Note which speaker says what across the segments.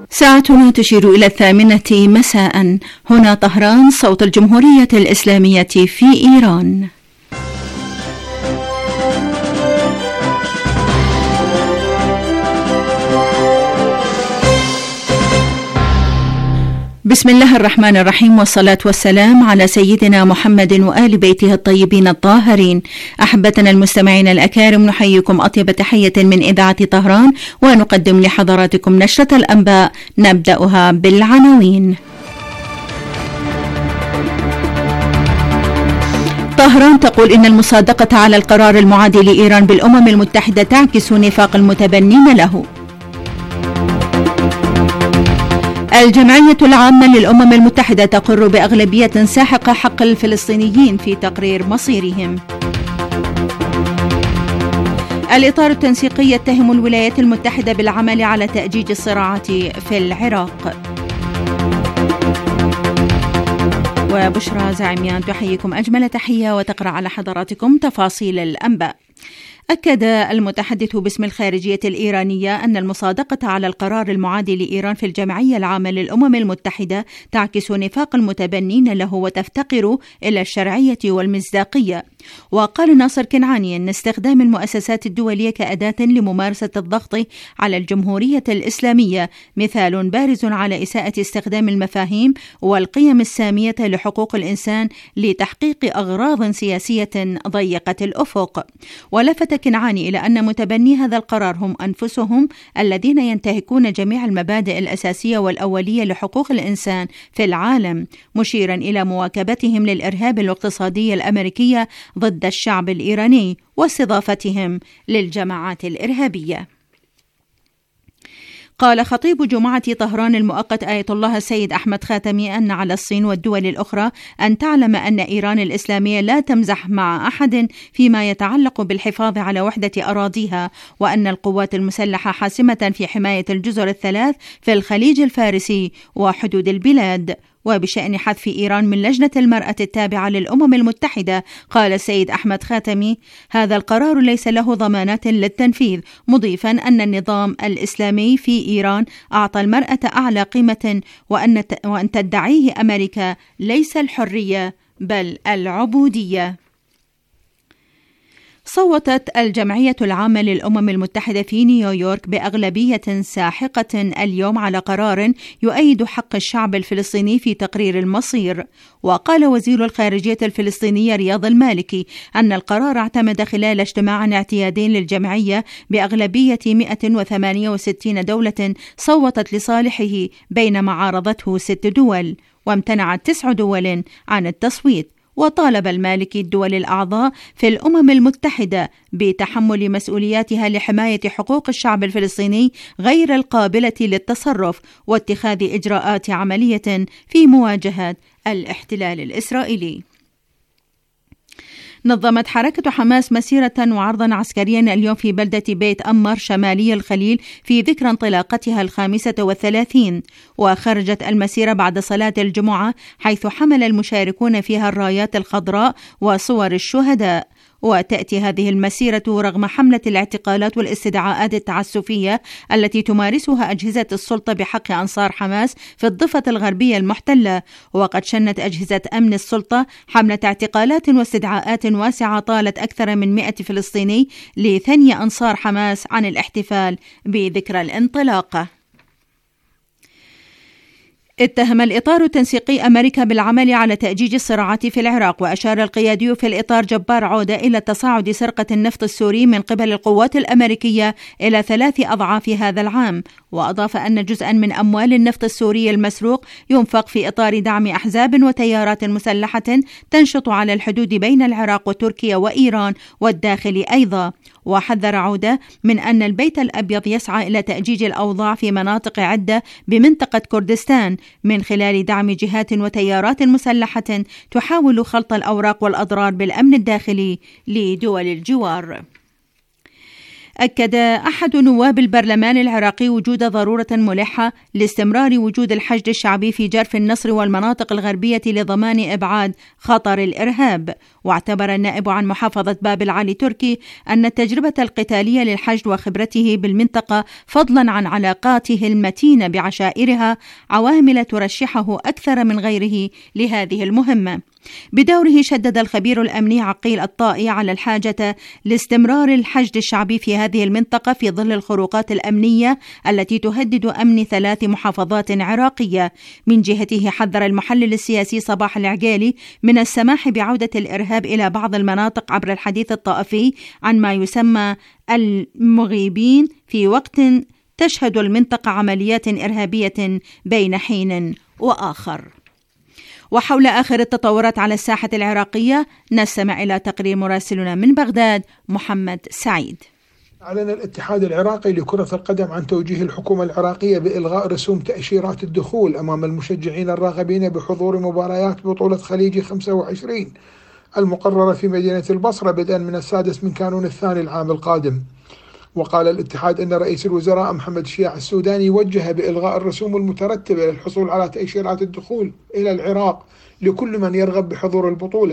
Speaker 1: ساعتنا تشير إلى 8 مساء. هنا طهران، صوت الجمهورية الإسلامية في إيران. بسم الله الرحمن الرحيم، والصلاة والسلام على سيدنا محمد وآل بيته الطيبين الطاهرين. أحبتنا المستمعين الأكارم، نحييكم أطيب تحية من إذاعة طهران، ونقدم لحضراتكم نشرة الأنباء نبدأها بالعناوين. طهران تقول إن المصادقة على القرار المعادي لإيران بالأمم المتحدة تعكس نفاق المتبنين له. الجمعية العامة للأمم المتحدة تقر بأغلبية ساحقة حق الفلسطينيين في تقرير مصيرهم. الإطار التنسيقي يتهم الولايات المتحدة بالعمل على تأجيج الصراعات في العراق. وبشرى زعيميان تحييكم أجمل تحية وتقرأ على حضراتكم تفاصيل الأنباء. أكد المتحدث باسم الخارجية الإيرانية أن المصادقة على القرار المعادي لإيران في الجمعية العامة للأمم المتحدة تعكس نفاق المتبنين له وتفتقر إلى الشرعية والمصداقية. وقال ناصر كنعاني أن استخدام المؤسسات الدولية كأداة لممارسة الضغط على الجمهورية الإسلامية مثال بارز على إساءة استخدام المفاهيم والقيم السامية لحقوق الإنسان لتحقيق أغراض سياسية ضيقة الأفق. ولفت كنعاني إلى أن متبني هذا القرار هم أنفسهم الذين ينتهكون جميع المبادئ الأساسية والأولية لحقوق الإنسان في العالم، مشيرا إلى مواكبتهم للإرهاب الاقتصادي الأمريكي ضد الشعب الإيراني واستضافتهم للجماعات الإرهابية. قال خطيب جمعة طهران المؤقت آية الله السيد أحمد خاتمي أن على الصين والدول الأخرى أن تعلم أن إيران الإسلامية لا تمزح مع أحد فيما يتعلق بالحفاظ على وحدة أراضيها، وأن القوات المسلحة حاسمة في حماية الجزر الثلاث في الخليج الفارسي وحدود البلاد. وبشأن حذف إيران من لجنة المرأة التابعة للأمم المتحدة، قال السيد أحمد خاتمي: هذا القرار ليس له ضمانات للتنفيذ، مضيفا أن النظام الإسلامي في إيران أعطى المرأة أعلى قيمة، وأن تدعيه أمريكا ليس الحرية بل العبودية. صوتت الجمعية العامة للأمم المتحدة في نيويورك بأغلبية ساحقة اليوم على قرار يؤيد حق الشعب الفلسطيني في تقرير المصير. وقال وزير الخارجية الفلسطيني رياض المالكي أن القرار اعتمد خلال اجتماع اعتيادي للجمعية بأغلبية 168 دولة صوتت لصالحه، بينما عارضته 6 دول وامتنعت 9 دول عن التصويت. وطالب المالكي الدول الأعضاء في الأمم المتحدة بتحمل مسؤولياتها لحماية حقوق الشعب الفلسطيني غير القابلة للتصرف واتخاذ إجراءات عملية في مواجهة الاحتلال الإسرائيلي. نظمت حركة حماس مسيرة وعرضا عسكريا اليوم في بلدة بيت أمر شمالي الخليل في ذكرى انطلاقتها 35، وخرجت المسيرة بعد صلاة الجمعة، حيث حمل المشاركون فيها الرايات الخضراء وصور الشهداء. وتأتي هذه المسيرة رغم حملة الاعتقالات والاستدعاءات التعسفية التي تمارسها أجهزة السلطة بحق أنصار حماس في الضفة الغربية المحتلة. وقد شنت أجهزة أمن السلطة حملة اعتقالات واستدعاءات واسعة طالت أكثر من 100 فلسطيني لثني أنصار حماس عن الاحتفال بذكرى الانطلاقة. اتهم الإطار التنسيقي أمريكا بالعمل على تأجيج الصراعات في العراق، وأشار القيادي في الإطار جبار عودة إلى تصاعد سرقة النفط السوري من قبل القوات الأمريكية إلى 3 أضعاف هذا العام. وأضاف أن جزءا من أموال النفط السوري المسروق ينفق في إطار دعم أحزاب وتيارات مسلحة تنشط على الحدود بين العراق وتركيا وإيران والداخل أيضا. وحذر عودة من أن البيت الأبيض يسعى إلى تأجيج الأوضاع في مناطق عدة بمنطقة كردستان من خلال دعم جهات وتيارات مسلحة تحاول خلط الأوراق والأضرار بالأمن الداخلي لدول الجوار. أكد أحد نواب البرلمان العراقي وجود ضرورة ملحة لاستمرار وجود الحشد الشعبي في جرف النصر والمناطق الغربية لضمان إبعاد خطر الإرهاب. واعتبر النائب عن محافظة باب العالي تركي أن التجربة القتالية للحشد وخبرته بالمنطقة فضلا عن علاقاته المتينة بعشائرها عوامل ترشحه أكثر من غيره لهذه المهمة. بدوره شدد الخبير الأمني عقيل الطائي على الحاجة لاستمرار الحشد الشعبي في هذه المنطقة في ظل الخروقات الأمنية التي تهدد أمن 3 محافظات عراقية. من جهته حذر المحلل السياسي صباح العقيلي من السماح بعودة الإرهاب إلى بعض المناطق عبر الحديث الطائفي عن ما يسمى المغيبين في وقت تشهد المنطقة عمليات إرهابية بين حين وآخر. وحول آخر التطورات على الساحة العراقية نستمع إلى تقرير مراسلنا من بغداد محمد سعيد.
Speaker 2: أعلن الاتحاد العراقي لكرة القدم عن توجيه الحكومة العراقية بإلغاء رسوم تأشيرات الدخول أمام المشجعين الراغبين بحضور مباريات بطولة خليجي 25 المقررة في مدينة البصرة بدءا من 6 من كانون الثاني العام القادم. وقال الاتحاد أن رئيس الوزراء محمد شياع السوداني وجه بإلغاء الرسوم المترتبة للحصول على تأشيرات الدخول إلى العراق لكل من يرغب بحضور البطولة،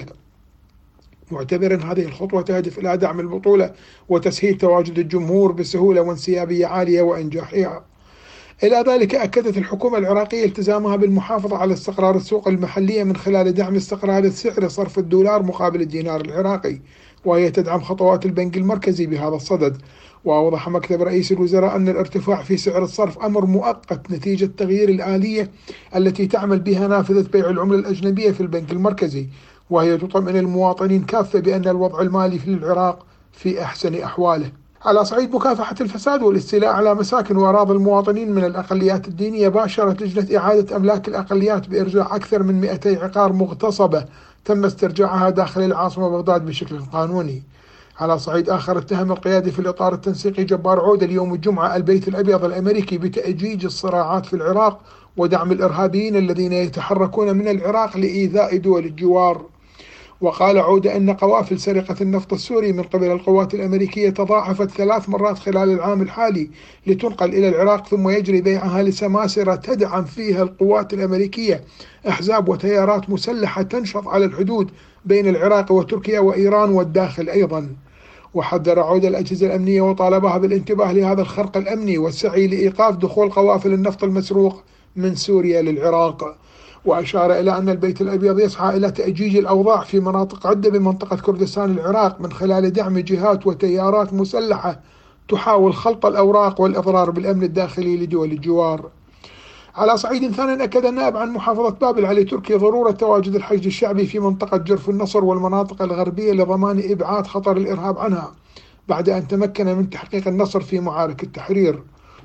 Speaker 2: معتبرا هذه الخطوة تهدف إلى دعم البطولة وتسهيل تواجد الجمهور بسهولة وانسيابية عالية وإنجاحها. إلى ذلك أكدت الحكومة العراقية التزامها بالمحافظة على استقرار السوق المحلية من خلال دعم استقرار السعر صرف الدولار مقابل الدينار العراقي، وهي تدعم خطوات البنك المركزي بهذا الصدد. وأوضح مكتب رئيس الوزراء أن الارتفاع في سعر الصرف أمر مؤقت نتيجة تغيير الآلية التي تعمل بها نافذة بيع العملة الأجنبية في البنك المركزي، وهي تطمئن المواطنين كافة بأن الوضع المالي في العراق في أحسن أحواله. على صعيد مكافحة الفساد والاستيلاء على مساكن وأراضي المواطنين من الأقليات الدينية، باشرت لجنة إعادة أملاك الأقليات بإرجاع أكثر من 200 عقار مغتصبة تم استرجاعها داخل العاصمة بغداد بشكل قانوني. على صعيد آخر، اتهم القيادي في الإطار التنسيقي جبار عودة اليوم الجمعة البيت الأبيض الأمريكي بتأجيج الصراعات في العراق ودعم الإرهابيين الذين يتحركون من العراق لإيذاء دول الجوار. وقال عودة أن قوافل سرقة النفط السوري من قبل القوات الأمريكية تضاعفت 3 مرات خلال العام الحالي لتنقل إلى العراق ثم يجري بيعها لسماسرة تدعم فيها القوات الأمريكية أحزاب وتيارات مسلحة تنشط على الحدود بين العراق وتركيا وإيران والداخل أيضا. وحذر عودة الأجهزة الأمنية وطالبها بالانتباه لهذا الخرق الأمني والسعي لإيقاف دخول قوافل النفط المسروق من سوريا للعراق. وأشار إلى أن البيت الأبيض يسعى إلى تأجيج الأوضاع في مناطق عدة بمنطقة كردستان العراق من خلال دعم جهات وتيارات مسلحة تحاول خلط الأوراق والإضرار بالأمن الداخلي لدول الجوار. على صعيد ثاني، أكد النائب عن محافظة باب العالي تركي ضرورة تواجد الحشد الشعبي في منطقة جرف النصر والمناطق الغربية لضمان إبعاد خطر الإرهاب عنها بعد أن تمكن من تحقيق النصر في معارك التحرير.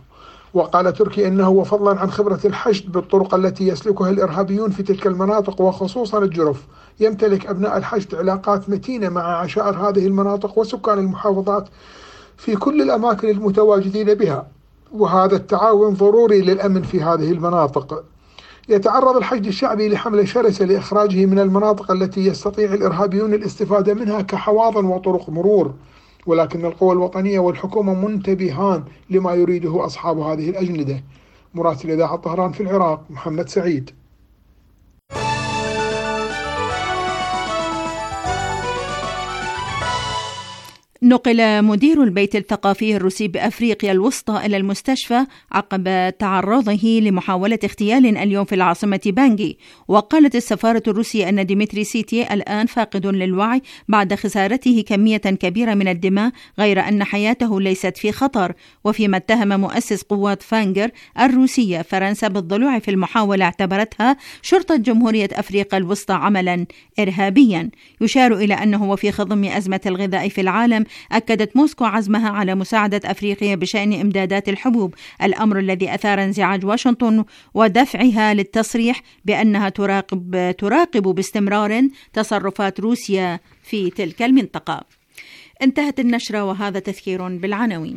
Speaker 2: وقال تركي إنه وفضلا عن خبرة الحشد بالطرق التي يسلكها الإرهابيون في تلك المناطق وخصوصا الجرف، يمتلك أبناء الحشد علاقات متينة مع عشائر هذه المناطق وسكان المحافظات في كل الأماكن المتواجدين بها، وهذا التعاون ضروري للأمن في هذه المناطق. يتعرض الحشد الشعبي لحملة شرسة لإخراجه من المناطق التي يستطيع الإرهابيون الاستفادة منها كحواضن وطرق مرور، ولكن القوى الوطنية والحكومة منتبهان لما يريده أصحاب هذه الأجندة. مراسل إذاعة طهران في العراق محمد سعيد.
Speaker 1: نقل مدير البيت الثقافي الروسي بأفريقيا الوسطى إلى المستشفى عقب تعرضه لمحاولة اغتيال اليوم في العاصمة بانجي. وقالت السفارة الروسية أن ديمتري سيتي الآن فاقد للوعي بعد خسارته كمية كبيرة من الدماء، غير أن حياته ليست في خطر. وفيما اتهم مؤسس قوات فانجر الروسية فرنسا بالضلوع في المحاولة، اعتبرتها شرطة جمهورية أفريقيا الوسطى عملا إرهابيا. يشار إلى أنه وفي خضم أزمة الغذاء في العالم أكدت موسكو عزمها على مساعدة أفريقيا بشأن إمدادات الحبوب، الأمر الذي أثار انزعاج واشنطن ودفعها للتصريح بأنها تراقب باستمرار تصرفات روسيا في تلك المنطقة. انتهت النشرة وهذا تذكير بالعناوين.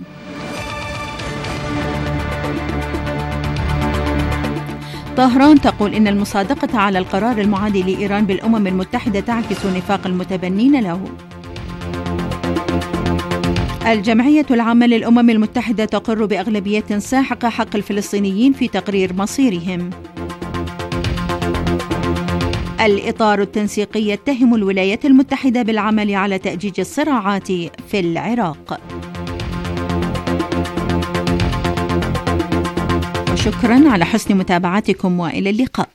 Speaker 1: طهران تقول إن المصادقة على القرار المعادي لإيران بالأمم المتحدة تعكس نفاق المتبنين له. الجمعية العامة للأمم المتحدة تقر بأغلبية ساحقة حق الفلسطينيين في تقرير مصيرهم. الإطار التنسيقي يتهم الولايات المتحدة بالعمل على تأجيج الصراعات في العراق. شكرا على حسن متابعتكم وإلى اللقاء.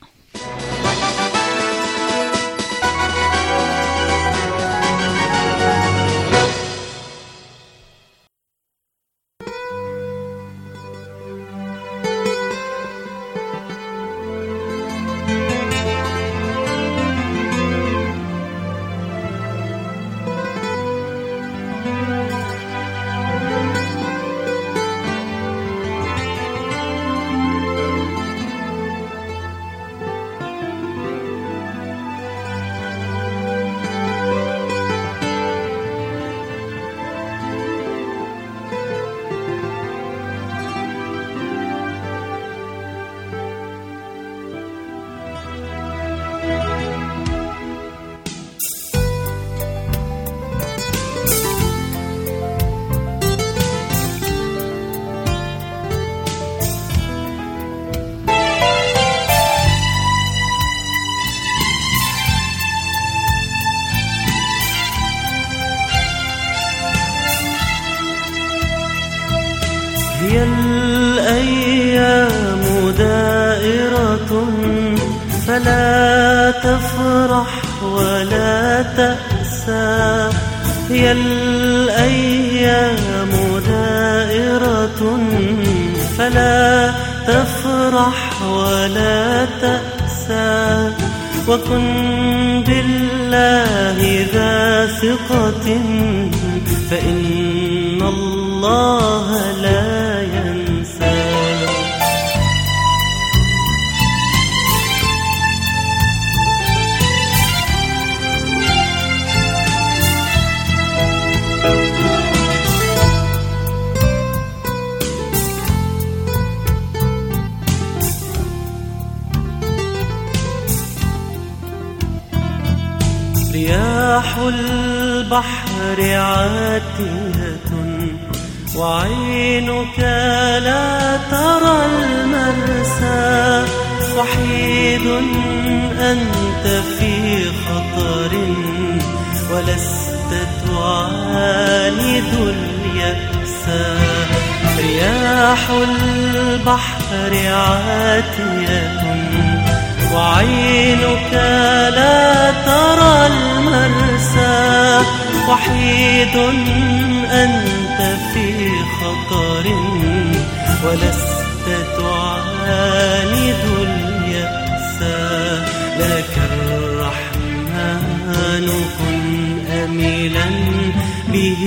Speaker 3: هي الأيام دائرة فلا تفرح ولا تأسى. هي الأيام دائرة فلا تفرح ولا تأسى. وكن بالله ذا ثقة فإن الله لا ينسى. رياح البحر عاتية وعينك لا ترى المرسى. وحيد أنت في خطر ولست تعاند اليأس. رياح البحر عاتية وعينك لا ترى المرسى. وحيد أنت في خطر ولست تعاند اليأس. لك الرحمن كن أملا به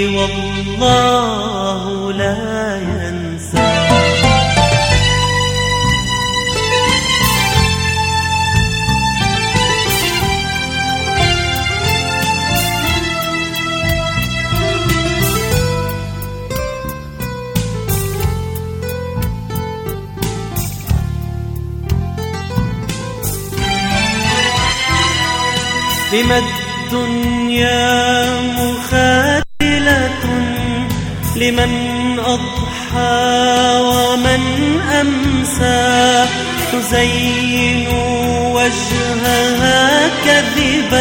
Speaker 3: والله لا ينسى. لما الدنيا مخاتلة لمن أضحى ومن أمسى. تزين وجهها كذبا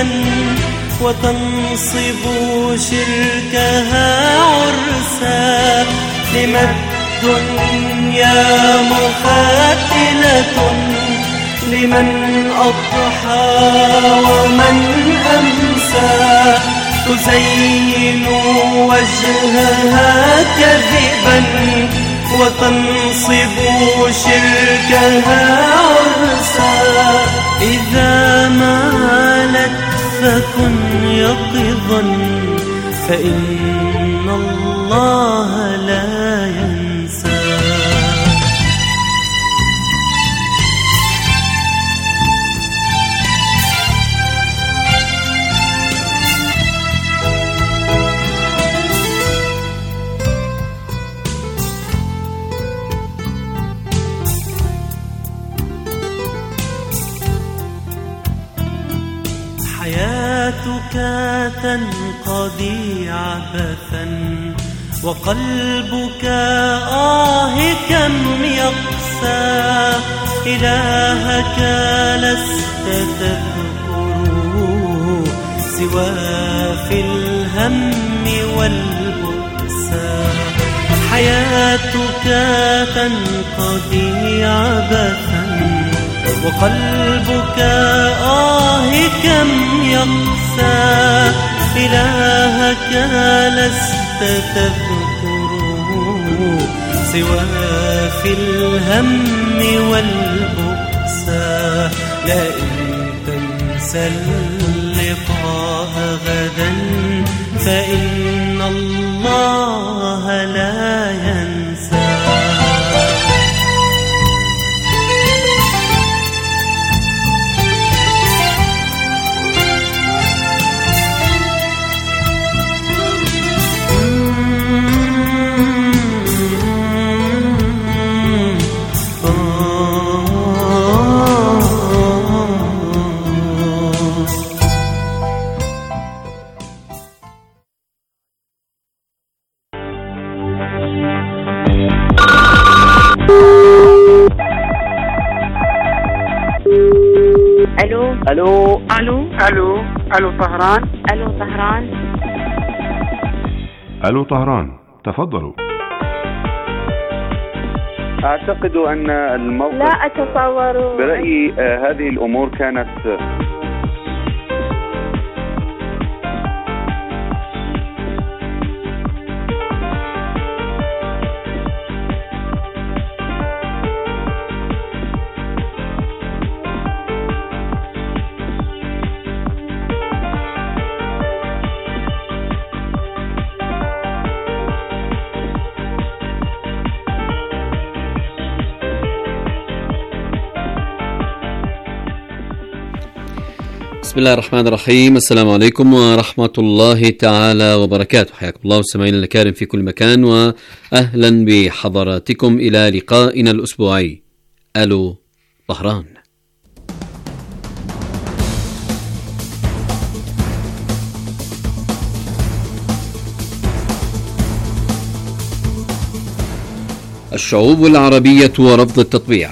Speaker 3: وتنصب شركها عرسا. لما الدنيا مخاتلة لمن أضحى ومن أمسى. تزين وجهها كذبا وتنصب شركها عرسا. إذا مالت فكن يقظا فإن الله لا ينسى. حياتك تنقضي عبثا وقلبك كم يقسى إلهك لست تذكره سوى في الهم والبؤسى. حياتك تنقضي عبثا وقلبك كم يقسى إلهك لست تذكره سوى في الهم والبؤسى. لئن تنسى اللقاء غدا فإن الله لا ينسى.
Speaker 4: ألو طهران، تفضلوا.
Speaker 5: أعتقد أن الموقف
Speaker 6: لا أتصور.
Speaker 5: برأيي هذه الأمور كانت
Speaker 7: بسم الله الرحمن الرحيم. السلام عليكم ورحمة الله تعالى وبركاته. حياكم الله مستمعينا الكرام في كل مكان، وأهلا بحضراتكم إلى لقائنا الأسبوعي ألو طهران. الشعوب العربية ورفض التطبيع.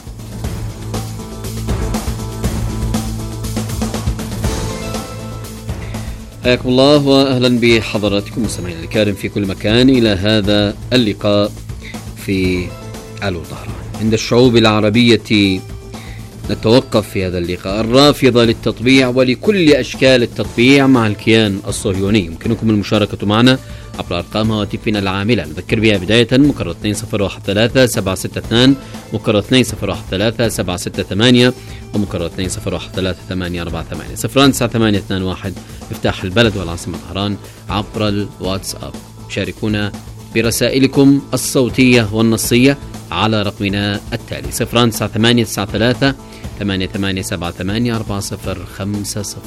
Speaker 7: حياكم الله وأهلا بحضراتكم مستمعينا الكرام في كل مكان إلى هذا اللقاء في ألو طهران. عند الشعوب العربية نتوقف في هذا اللقاء الرافضة للتطبيع ولكل أشكال التطبيع مع الكيان الصهيوني. يمكنكم المشاركة معنا عبر أرقام هواتفنا العاملة، نذكر بها بداية مكرر 2013-762 مكرر 2013-768 ومكرر 2013-848 09821 مفتاح البلد والعاصمة طهران عبر الواتساب. شاركونا برسائلكم الصوتية والنصية على رقمنا التالي 09893 8878 4050.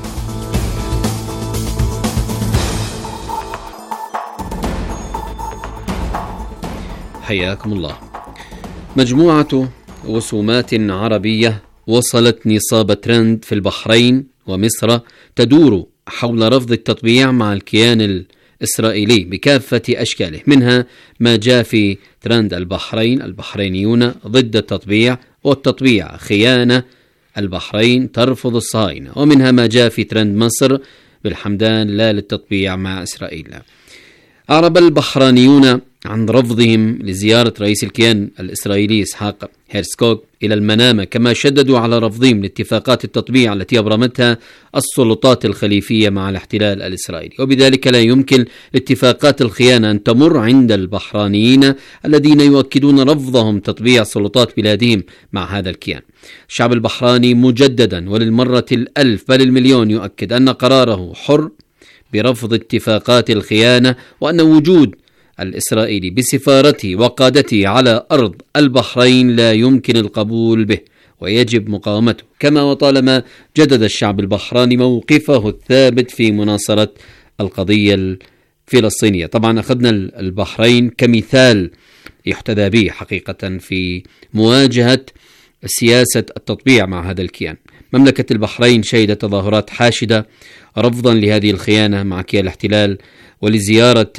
Speaker 7: حياكم الله. مجموعة رسومات عربية وصلت نصاب ترند في البحرين ومصر تدور حول رفض التطبيع مع الكيان الإسرائيلي بكافة أشكاله، منها ما جاء في ترند البحرين البحرينيون ضد التطبيع والتطبيع خيانة، البحرين ترفض الصهاينة، ومنها ما جاء في ترند مصر بالحمدان لا للتطبيع مع إسرائيل. أعرب البحرانيون عن رفضهم لزيارة رئيس الكيان الإسرائيلي إسحاق هيرزوغ إلى المنامة، كما شددوا على رفضهم لاتفاقات التطبيع التي أبرمتها السلطات الخليفية مع الاحتلال الإسرائيلي، وبذلك لا يمكن لاتفاقات الخيانة أن تمر عند البحرانيين الذين يؤكدون رفضهم تطبيع سلطات بلادهم مع هذا الكيان. الشعب البحراني مجددا وللمرة الألف بل المليون يؤكد أن قراره حر برفض اتفاقات الخيانة، وأن وجود الإسرائيلي بسفارته وقادته على أرض البحرين لا يمكن القبول به ويجب مقاومته. كما وطالما جدد الشعب البحراني موقفه الثابت في مناصرة القضية الفلسطينية. طبعا أخذنا البحرين كمثال يحتذى به حقيقة في مواجهة سياسة التطبيع مع هذا الكيان. مملكة البحرين شهدت تظاهرات حاشدة رفضا لهذه الخيانة مع كيان الاحتلال ولزيارة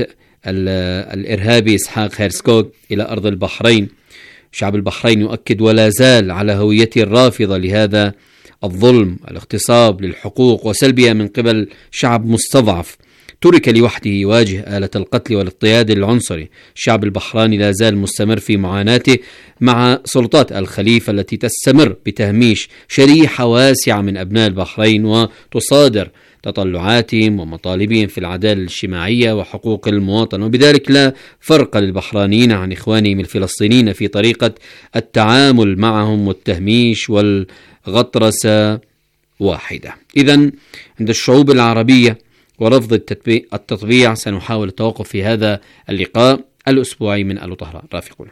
Speaker 7: الإرهابي إسحاق هيرسكوغ إلى أرض البحرين. شعب البحرين يؤكد ولا زال على هويته الرافضة لهذا الظلم، الاغتصاب للحقوق وسلبها من قبل شعب مستضعف ترك لوحده يواجه آلة القتل والاضطهاد العنصري. الشعب البحراني لا زال مستمر في معاناته مع سلطات الخليفة التي تستمر بتهميش شريحة واسعة من أبناء البحرين وتصادر تطلعاتهم ومطالبهم في العدالة الاجتماعية وحقوق المواطن، وبذلك لا فرق للبحرانيين عن إخوانهم الفلسطينيين في طريقة التعامل معهم، والتهميش والغطرسة واحدة. إذن عند الشعوب العربية ورفض التطبيع سنحاول التوقف في هذا اللقاء الأسبوعي من آل طهران. رافقونا.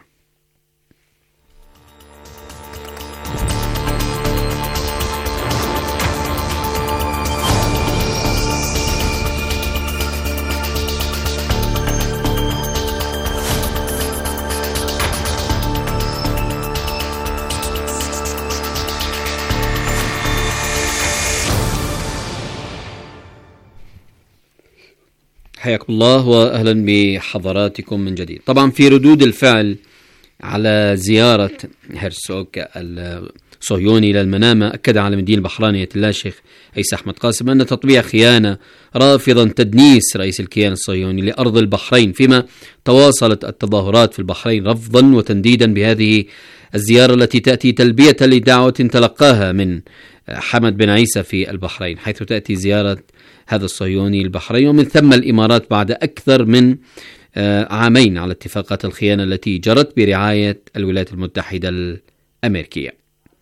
Speaker 7: حياكم الله وأهلا بحضراتكم من جديد. طبعا في ردود الفعل على زيارة هيرسوغ الصهيوني إلى المنامة، أكد عالم الدين البحراني آية الله الشيخ عيسى أحمد قاسم أن تطبيع خيانة رافضا تدنيس رئيس الكيان الصهيوني لأرض البحرين، فيما تواصلت التظاهرات في البحرين رفضا وتنديدا بهذه الزيارة التي تأتي تلبية لدعوة تلقاها من حمد بن عيسى في البحرين، حيث تأتي زيارة هذا الصهيوني البحرين ومن ثم الإمارات بعد أكثر من عامين على اتفاقات الخيانة التي جرت برعاية الولايات المتحدة الأمريكية.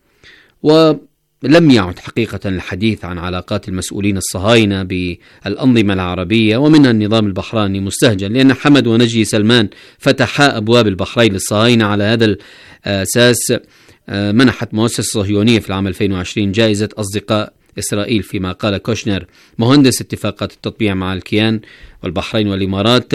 Speaker 7: ولم يعد حقيقة الحديث عن علاقات المسؤولين الصهاينة بالأنظمة العربية ومنها النظام البحراني مستهجن، لأن حمد ونجي سلمان فتحا أبواب البحرين للصهاينة. على هذا الأساس منحت مؤسسة صهيونية في العام 2020 جائزة أصدقاء إسرائيل، فيما قال كوشنر مهندس اتفاقات التطبيع مع الكيان والبحرين والإمارات: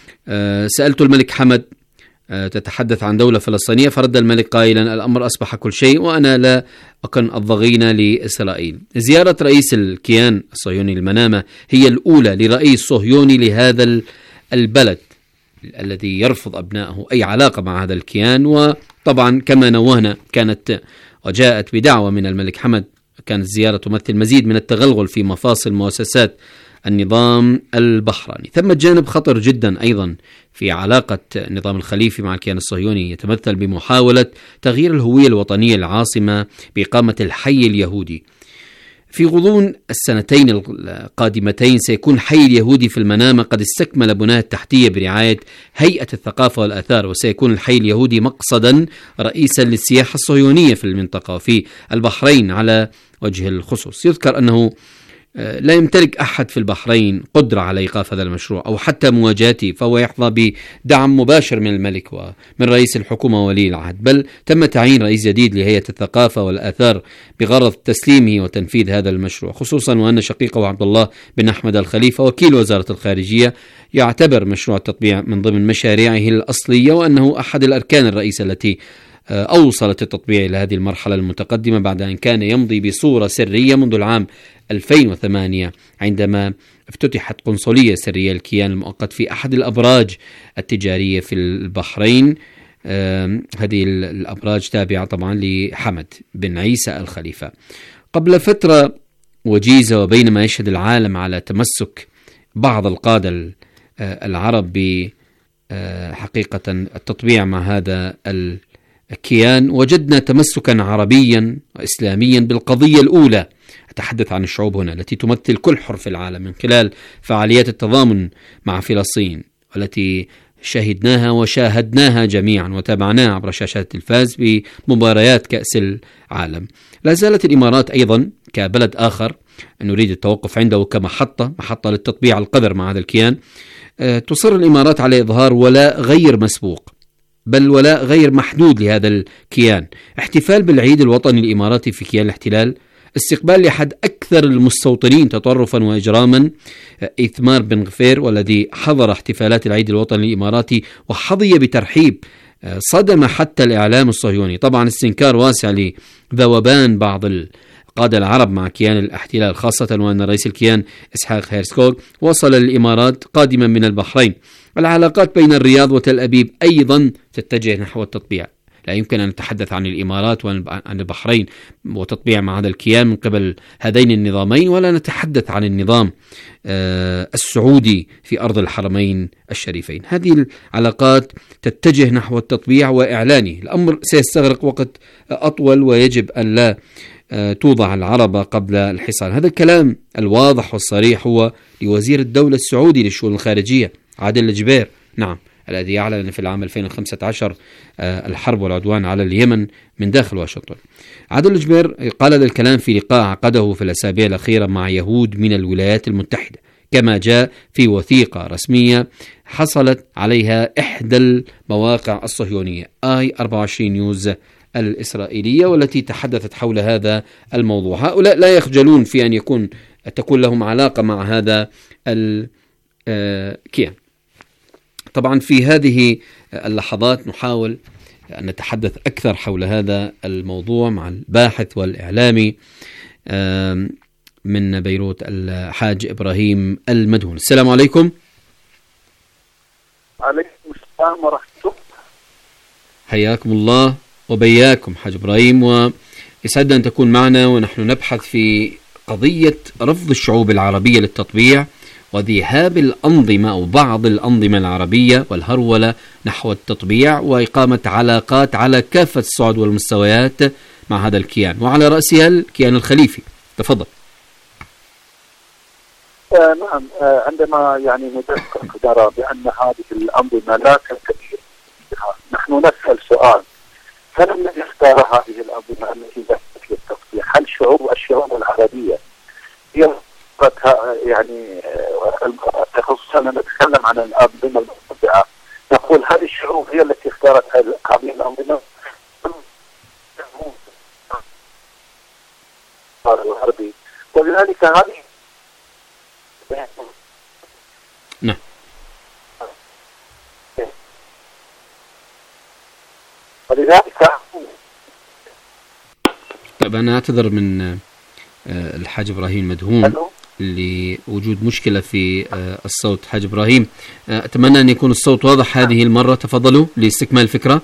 Speaker 7: سألت الملك حمد تتحدث عن دولة فلسطينية، فرد الملك قائلا: الأمر أصبح كل شيء وأنا لا أكن الضغينة لإسرائيل. زيارة رئيس الكيان الصهيوني المنامة هي الأولى لرئيس صهيوني لهذا البلد الذي يرفض أبنائه أي علاقة مع هذا الكيان. وطبعا كما نوهنا كانت وجاءت بدعوة من الملك حمد، كانت الزيارة تمثل مزيد من التغلغل في مفاصل مؤسسات النظام البحراني. ثم جانب خطر جدا أيضا في علاقة النظام الخليفي مع الكيان الصهيوني، يتمثل بمحاولة تغيير الهوية الوطنية العاصمة بإقامة الحي اليهودي. في غضون السنتين القادمتين سيكون حي اليهودي في المنامة قد استكمل بناء التحتية برعاية هيئة الثقافة والآثار، وسيكون الحي اليهودي مقصدا رئيسا للسياحة الصهيونية في المنطقة وفي البحرين على وجه الخصوص. يذكر أنه لا يمتلك أحد في البحرين قدرة على إيقاف هذا المشروع أو حتى مواجهته، فهو يحظى بدعم مباشر من الملك ومن رئيس الحكومة ولي العهد، بل تم تعيين رئيس جديد لهيئة الثقافة والآثار بغرض تسليمه وتنفيذ هذا المشروع، خصوصا وأن شقيقه عبد الله بن أحمد الخليفة وكيل وزارة الخارجية يعتبر مشروع التطبيع من ضمن مشاريعه الأصلية، وأنه أحد الأركان الرئيسة التي أوصلت التطبيع إلى هذه المرحلة المتقدمة بعد أن كان يمضي بصورة سرية منذ العام 2008 عندما افتتحت قنصلية سرية الكيان المؤقت في أحد الأبراج التجارية في البحرين. هذه الأبراج تابعة طبعا لحمد بن عيسى الخليفة. قبل فترة وجيزة وبينما يشهد العالم على تمسك بعض القادة العرب بحقيقة التطبيع مع هذا الكيان، وجدنا تمسكا عربيا وإسلاميا بالقضية الأولى، أتحدث عن الشعوب هنا التي تمثل كل حر في العالم، من خلال فعاليات التضامن مع فلسطين والتي شهدناها وشاهدناها جميعا وتابعناها عبر شاشات التلفاز بمباريات كأس العالم. لا زالت الإمارات أيضا كبلد آخر نريد التوقف عنده كمحطة للتطبيع القدر مع هذا الكيان. تصر الإمارات على إظهار ولاء غير مسبوق بل ولاء غير محدود لهذا الكيان، احتفال بالعيد الوطني الإماراتي في كيان الاحتلال، استقبال لأحد أكثر المستوطنين تطرفا وإجراما إثمار بن غفير والذي حضر احتفالات العيد الوطني الإماراتي وحظي بترحيب صدم حتى الإعلام الصهيوني. طبعا استنكار واسع لذوبان بعض القادة العرب مع كيان الاحتلال، خاصة وأن رئيس الكيان إسحاق هيرزوغ وصل للإمارات قادما من البحرين. العلاقات بين الرياض وتل أبيب أيضا تتجه نحو التطبيع. لا يمكن أن نتحدث عن الإمارات وعن البحرين وتطبيع مع هذا الكيان من قبل هذين النظامين، ولا نتحدث عن النظام السعودي في أرض الحرمين الشريفين. هذه العلاقات تتجه نحو التطبيع وإعلانه. الأمر سيستغرق وقت أطول، ويجب أن لا توضع العربة قبل الحصان. هذا الكلام الواضح والصريح هو لوزير الدولة السعودي للشؤون الخارجية عادل الجبير، نعم، الذي أعلن في العام 2015 الحرب والعدوان على اليمن من داخل واشنطن. عادل الجبير قال هذا الكلام في لقاء عقده في الأسابيع الأخيرة مع يهود من الولايات المتحدة، كما جاء في وثيقة رسمية حصلت عليها إحدى المواقع الصهيونية i24 نيوز الإسرائيلية، والتي تحدثت حول هذا الموضوع. هؤلاء لا يخجلون في أن تكون لهم علاقة مع هذا الكيان. طبعا في هذه اللحظات نحاول أن نتحدث أكثر حول هذا الموضوع مع الباحث والإعلامي من بيروت الحاج إبراهيم المدهون. السلام عليكم.
Speaker 4: عليكم السلام ورحمة الله.
Speaker 7: حياكم الله وبياكم حاج إبراهيم، ويسعدنا أن تكون معنا ونحن نبحث في قضية رفض الشعوب العربية للتطبيع وذهاب الأنظمة أو بعض الأنظمة العربية والهرولة نحو التطبيع وإقامة علاقات على كافة الصعد والمستويات مع هذا الكيان، وعلى رأسها الكيان الخليفي. تفضل.
Speaker 4: نعم، عندما نذكر بأن هذه الأنظمة لا تنتهي، نحن نسأل سؤال: هل الذي اختار هذه الأنظمة التي ذهبت للتطبيع هل الشعوب العربية هي خصوصا نتكلم عن الأنظمة المتطبعة، نقول هذه الشعوب هي التي اختارت هذه الأنظمة الغربي، ولذلك هذه
Speaker 7: نعم.
Speaker 4: ولذلك
Speaker 7: طيب أنا أعتذر من الحاج إبراهيم مدهون لوجود مشكلة في الصوت. حاج إبراهيم، أتمنى أن يكون الصوت واضح هذه المرة. تفضلوا لاستكمال الفكرة.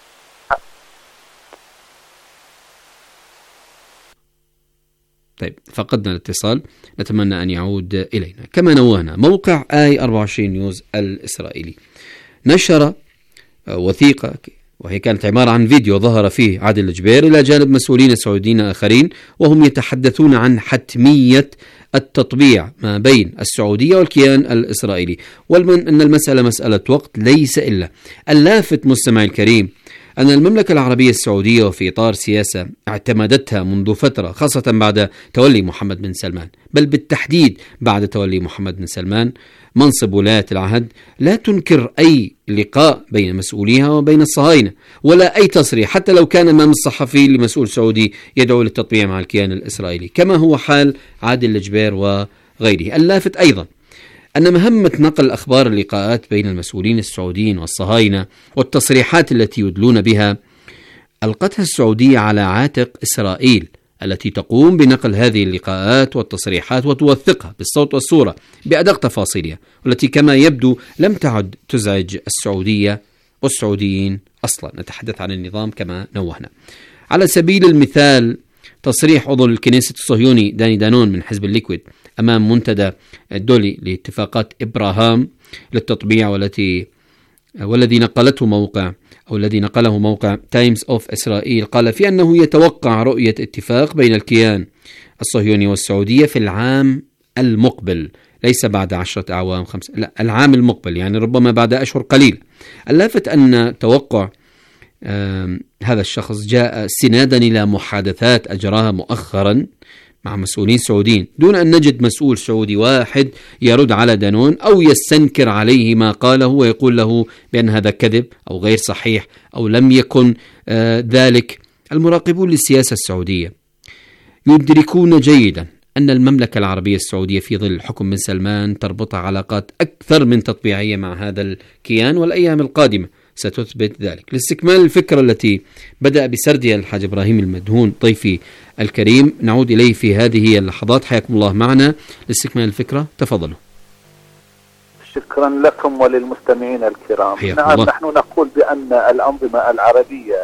Speaker 7: طيب، فقدنا الاتصال، نتمنى أن يعود إلينا. كما نوهنا، موقع i24 نيوز الإسرائيلي نشر وثيقة، وهي كانت عبارة عن فيديو ظهر فيه عادل الجبير إلى جانب مسؤولين سعوديين آخرين، وهم يتحدثون عن حتمية التطبيع ما بين السعودية والكيان الإسرائيلي، أن المسألة مسألة وقت ليس إلا. اللافت مستمعي الكريم أن المملكة العربية السعودية وفي إطار سياسة اعتمدتها منذ فترة، خاصة بعد تولي محمد بن سلمان، بل بالتحديد بعد تولي محمد بن سلمان منصب ولاية العهد، لا تنكر أي لقاء بين مسؤوليها وبين الصهاينة، ولا أي تصريح حتى لو كان أمام الصحفي لمسؤول سعودي يدعو للتطبيع مع الكيان الإسرائيلي، كما هو حال عادل الجبير وغيره. اللافت أيضا أن مهمة نقل أخبار اللقاءات بين المسؤولين السعوديين والصهاينة والتصريحات التي يدلون بها ألقتها السعودية على عاتق إسرائيل، التي تقوم بنقل هذه اللقاءات والتصريحات وتوثقها بالصوت والصورة بأدق تفاصيلها، والتي كما يبدو لم تعد تزعج السعودية والسعوديين أصلا. نتحدث عن النظام كما نوهنا. على سبيل المثال، تصريح عضو الكنيسة الصهيوني داني دانون من حزب الليكويد أمام منتدى الدولي لاتفاقات إبراهام للتطبيع، والذي نقله موقع تايمز أوف إسرائيل، قال في أنه يتوقع رؤية اتفاق بين الكيان الصهيوني والسعودية في العام المقبل، ليس بعد 10 أعوام 5، لا، العام المقبل، يعني ربما بعد أشهر قليل. اللافت أن توقع هذا الشخص جاء استنادا إلى محادثات أجراها مؤخرا مع مسؤولين سعوديين، دون أن نجد مسؤول سعودي واحد يرد على دانون أو يستنكر عليه ما قاله ويقول له بأن هذا كذب أو غير صحيح أو لم يكن ذلك. المراقبون للسياسة السعودية يدركون جيدا أن المملكة العربية السعودية في ظل حكم بن سلمان تربطها علاقات أكثر من تطبيعية مع هذا الكيان، والأيام القادمة ستثبت ذلك. لاستكمال الفكرة التي بدأ بسردها الحاج إبراهيم المدهون ضيفي الكريم، نعود إليه في هذه اللحظات. حياكم الله معنا لاستكمال الفكرة، تفضلوا.
Speaker 4: شكرا لكم وللمستمعين الكرام. نعم الله. نحن نقول بأن الأنظمة العربية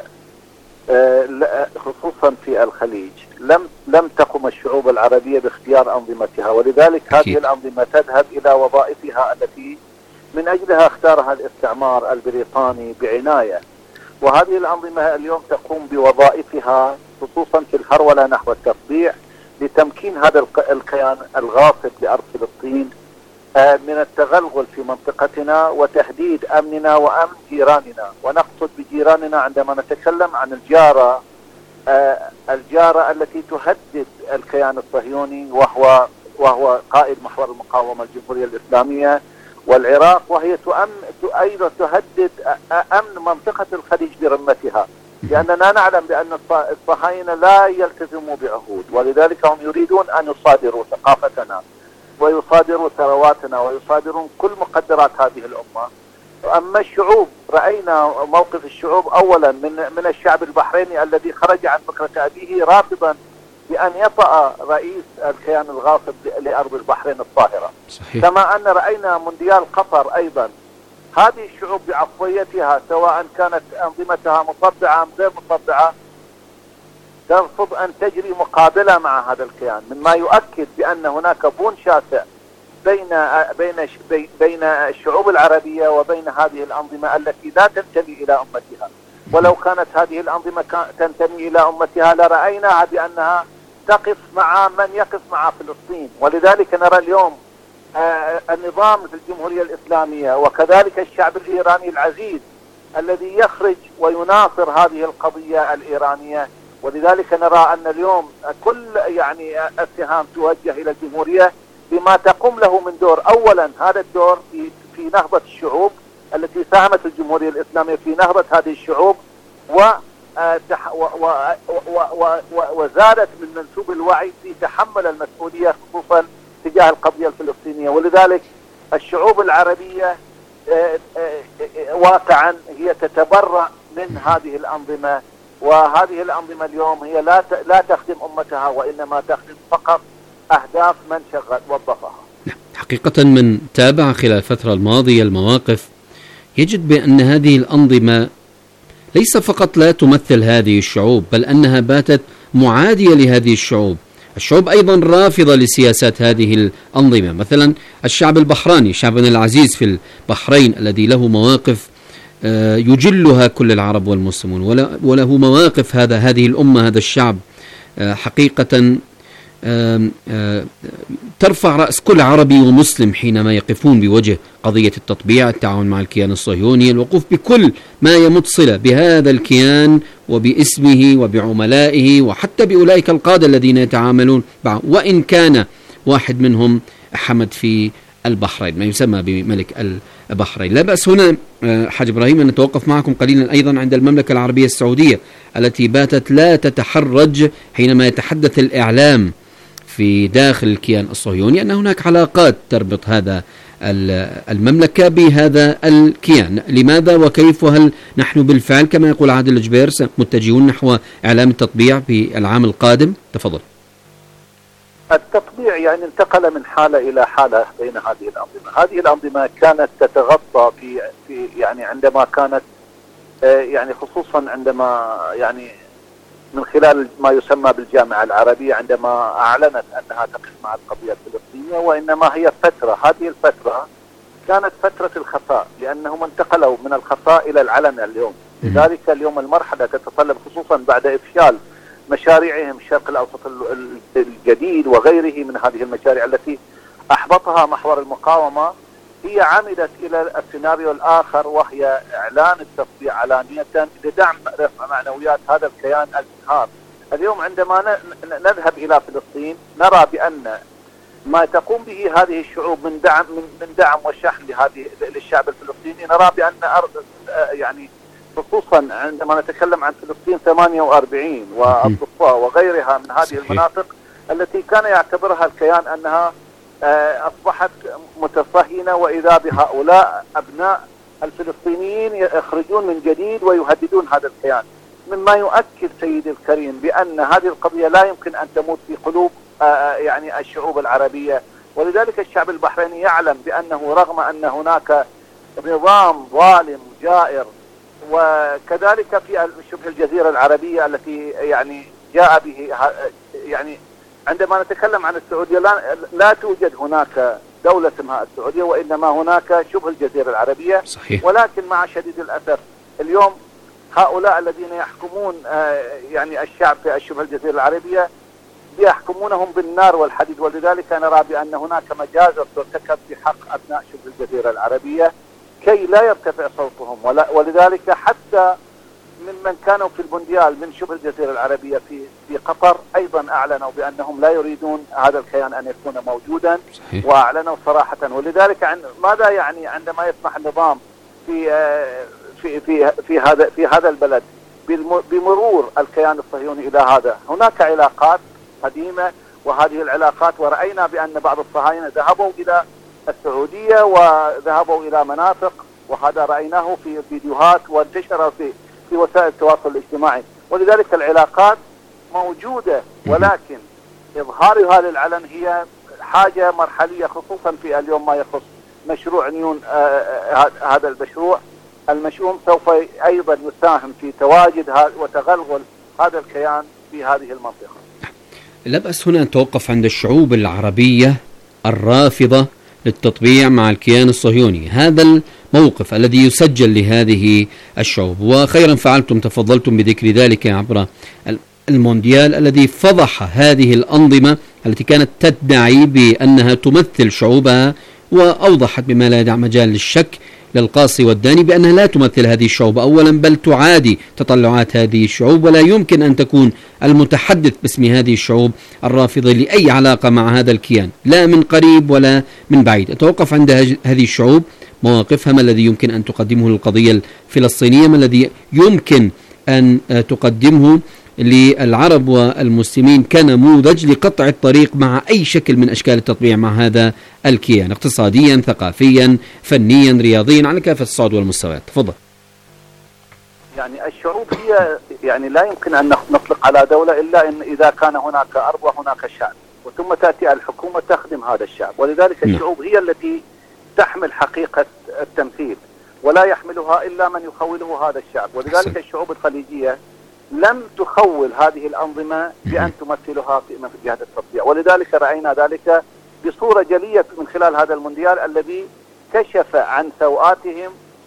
Speaker 4: خصوصا في الخليج لم تقم الشعوب العربية باختيار أنظمتها، ولذلك هذه الأنظمة تذهب إلى وظائفها التي من أجلها اختارها الاستعمار البريطاني بعناية. وهذه الأنظمة اليوم تقوم بوظائفها خصوصا في الهرولة نحو التطبيع لتمكين هذا الكيان الغاصب لأرض فلسطين من التغلغل في منطقتنا وتهديد أمننا وأمن جيراننا. ونقصد بجيراننا عندما نتكلم عن الجارة التي تهدد الكيان الصهيوني وهو قائد محور المقاومة الجمهورية الإسلامية والعراق، وهي أيضا تهدد أمن منطقة الخليج برمتها، لأننا نعلم بأن الصهاينة لا يلتزموا بعهود، ولذلك هم يريدون أن يصادروا ثقافتنا ويصادروا ثرواتنا ويصادرون كل مقدرات هذه الأمة. أما الشعوب، رأينا موقف الشعوب أولا من الشعب البحريني الذي خرج عن فكرة أبيه رافضا بأن يطأ رئيس الكيان الغاصب لأرض البحرين الطاهرة. صحيح. كما أن رأينا مونديال قطر أيضا، هذه الشعوب بعفويتها سواء كانت أنظمتها مطبعة أم غير مطبعة ترفض أن تجري مقابلة مع هذا الكيان، مما يؤكد بأن هناك بون شاسع بين الشعوب العربية وبين هذه الأنظمة التي لا تنتمي إلى أمتها. ولو كانت هذه الأنظمة تنتمي إلى أمتها لرأيناها بأنها تقف مع من يقف مع فلسطين. ولذلك نرى اليوم النظام في الجمهورية الإسلامية وكذلك الشعب الإيراني العزيز الذي يخرج ويناصر هذه القضية الإيرانية. ولذلك نرى أن اليوم كل السهام توجه إلى الجمهورية بما تقوم له من دور. أولا هذا الدور في نهضة الشعوب التي ساهمت الجمهورية الإسلامية في نهضة هذه الشعوب وزادت من منسوب الوعي في تحمل المسؤولية خصوصا تجاه القضية الفلسطينية. ولذلك الشعوب العربية واقعا هي تتبرأ من هذه الأنظمة، وهذه الأنظمة اليوم هي لا تخدم أمتها وإنما تخدم فقط أهداف من وظفها.
Speaker 7: حقيقة من تابع خلال الفترة الماضية المواقف يجد بأن هذه الأنظمة ليس فقط لا تمثل هذه الشعوب، بل أنها باتت معادية لهذه الشعوب. الشعوب أيضا رافضة لسياسات هذه الأنظمة. مثلا الشعب البحراني، شعبنا العزيز في البحرين الذي له مواقف يجلها كل العرب والمسلمون، وله مواقف هذه الأمة، هذا الشعب حقيقة ترفع رأس كل عربي ومسلم حينما يقفون بوجه قضية التطبيع، التعاون مع الكيان الصهيوني، الوقوف بكل ما يمت صلة بهذا الكيان وباسمه وبعملائه وحتى بأولئك القادة الذين يتعاملون معه، وإن كان واحد منهم حمد في البحرين ما يسمى بملك البحرين. لا بأس هنا حاج إبراهيم أن نتوقف معكم قليلا أيضا عند المملكة العربية السعودية التي باتت لا تتحرج حينما يتحدث الإعلام في داخل الكيان الصهيوني أن هناك علاقات تربط هذا المملكة بهذا الكيان. لماذا وكيف؟ وهل نحن بالفعل كما يقول عادل الجبير متجهون نحو إعلام التطبيع في العام القادم؟ تفضل.
Speaker 4: التطبيع انتقل من حالة إلى حالة بين هذه الأنظمة. هذه الأنظمة كانت تتغطى في عندما كانت خصوصا عندما من خلال ما يسمى بالجامعة العربية عندما أعلنت أنها تقف مع القضية الفلسطينية، وإنما هي هذه الفترة كانت فترة الخفاء، لأنهم انتقلوا من الخفاء إلى العلن اليوم. لذلك اليوم المرحلة تتطلب خصوصا بعد إفشال مشاريعهم الشرق الأوسط الجديد وغيره من هذه المشاريع التي أحبطها محور المقاومة، هي عمدت إلى السيناريو الآخر وهي إعلان التطبيع علانية لدعم رفع معنويات هذا الكيان المنهار. اليوم عندما نذهب إلى فلسطين نرى بأن ما تقوم به هذه الشعوب من دعم وشحن للشعب الفلسطيني، نرى بأن خصوصا عندما نتكلم عن فلسطين 48 والضفة وغيرها من هذه المناطق التي كان يعتبرها الكيان أنها أصبحت متصهينة، وإذا بهؤلاء أبناء الفلسطينيين يخرجون من جديد ويهددون هذا الكيان، مما يؤكد سيدي الكريم بأن هذه القضية لا يمكن أن تموت في قلوب يعني الشعوب العربية. ولذلك الشعب البحريني يعلم بأنه رغم أن هناك نظام ظالم جائر، وكذلك في شبه الجزيرة العربية التي يعني جاء به، يعني عندما نتكلم عن السعودية لا توجد هناك دولة اسمها السعودية، وإنما هناك شبه الجزيرة العربية.
Speaker 7: صحيح.
Speaker 4: ولكن مع شديد الأسف اليوم هؤلاء الذين يحكمون يعني الشعب في شبه الجزيرة العربية يحكمونهم بالنار والحديد، ولذلك نرى بأن هناك مجازر ترتكب في حق أبناء شبه الجزيرة العربية كي لا يرتفع صوتهم. ولذلك حتى ممن كانوا في المونديال من شبه الجزيرة العربية في قطر أيضا أعلنوا بأنهم لا يريدون هذا الكيان أن يكون موجودا. صحيح. وأعلنوا صراحة. ولذلك ماذا يعني عندما يسمح النظام في هذا البلد بمرور الكيان الصهيوني إلى هذا؟ هناك علاقات قديمة، وهذه العلاقات ورأينا بأن بعض الصهاينة ذهبوا إلى السعودية وذهبوا إلى مناطق، وهذا رأيناه في فيديوهات وانتشر في وسائل التواصل الاجتماعي. ولذلك العلاقات موجودة، ولكن إظهارها للعلن هي حاجة مرحلية، خصوصا في اليوم ما يخص مشروع نيون. هذا المشروع المشؤوم سوف أيضا يساهم في تواجد وتغلغل هذا الكيان في هذه المنطقة.
Speaker 7: لا بأس هنا أن توقف عند الشعوب العربية الرافضة للتطبيع مع الكيان الصهيوني، هذا الموقف الذي يسجل لهذه الشعوب. وخيرا فعلتم تفضلتم بذكر ذلك عبر المونديال الذي فضح هذه الأنظمة التي كانت تدعي بأنها تمثل شعوبها، وأوضحت بما لا يدع مجال للشك للقاصي والداني بأنها لا تمثل هذه الشعوب أولا، بل تعادي تطلعات هذه الشعوب، ولا يمكن أن تكون المتحدث باسم هذه الشعوب الرافضة لأي علاقة مع هذا الكيان، لا من قريب ولا من بعيد. أتوقف عند هذه الشعوب، مواقفها، ما الذي يمكن أن تقدمه للقضية الفلسطينية، ما الذي يمكن أن تقدمه للعرب والمسلمين كنموذج لقطع الطريق مع أي شكل من أشكال التطبيع مع هذا الكيان، اقتصاديا، ثقافيا، فنيا، رياضيا، على كافة الصعود والمستويات. تفضل.
Speaker 4: يعني الشعوب هي يعني لا يمكن أن نطلق على دولة إلا إن إذا كان هناك أرض وهناك شعب، وثم تأتي الحكومة تخدم هذا الشعب. ولذلك الشعوب هي التي تحمل حقيقة التمثيل، ولا يحملها إلا من يخوله هذا الشعب. ولذلك الشعوب الخليجية لم تخول هذه الأنظمة بأن تمثلها في جهة التطبيع، ولذلك رأينا ذلك بصورة جلية من خلال هذا المونديال الذي كشف عن سوءاتهم،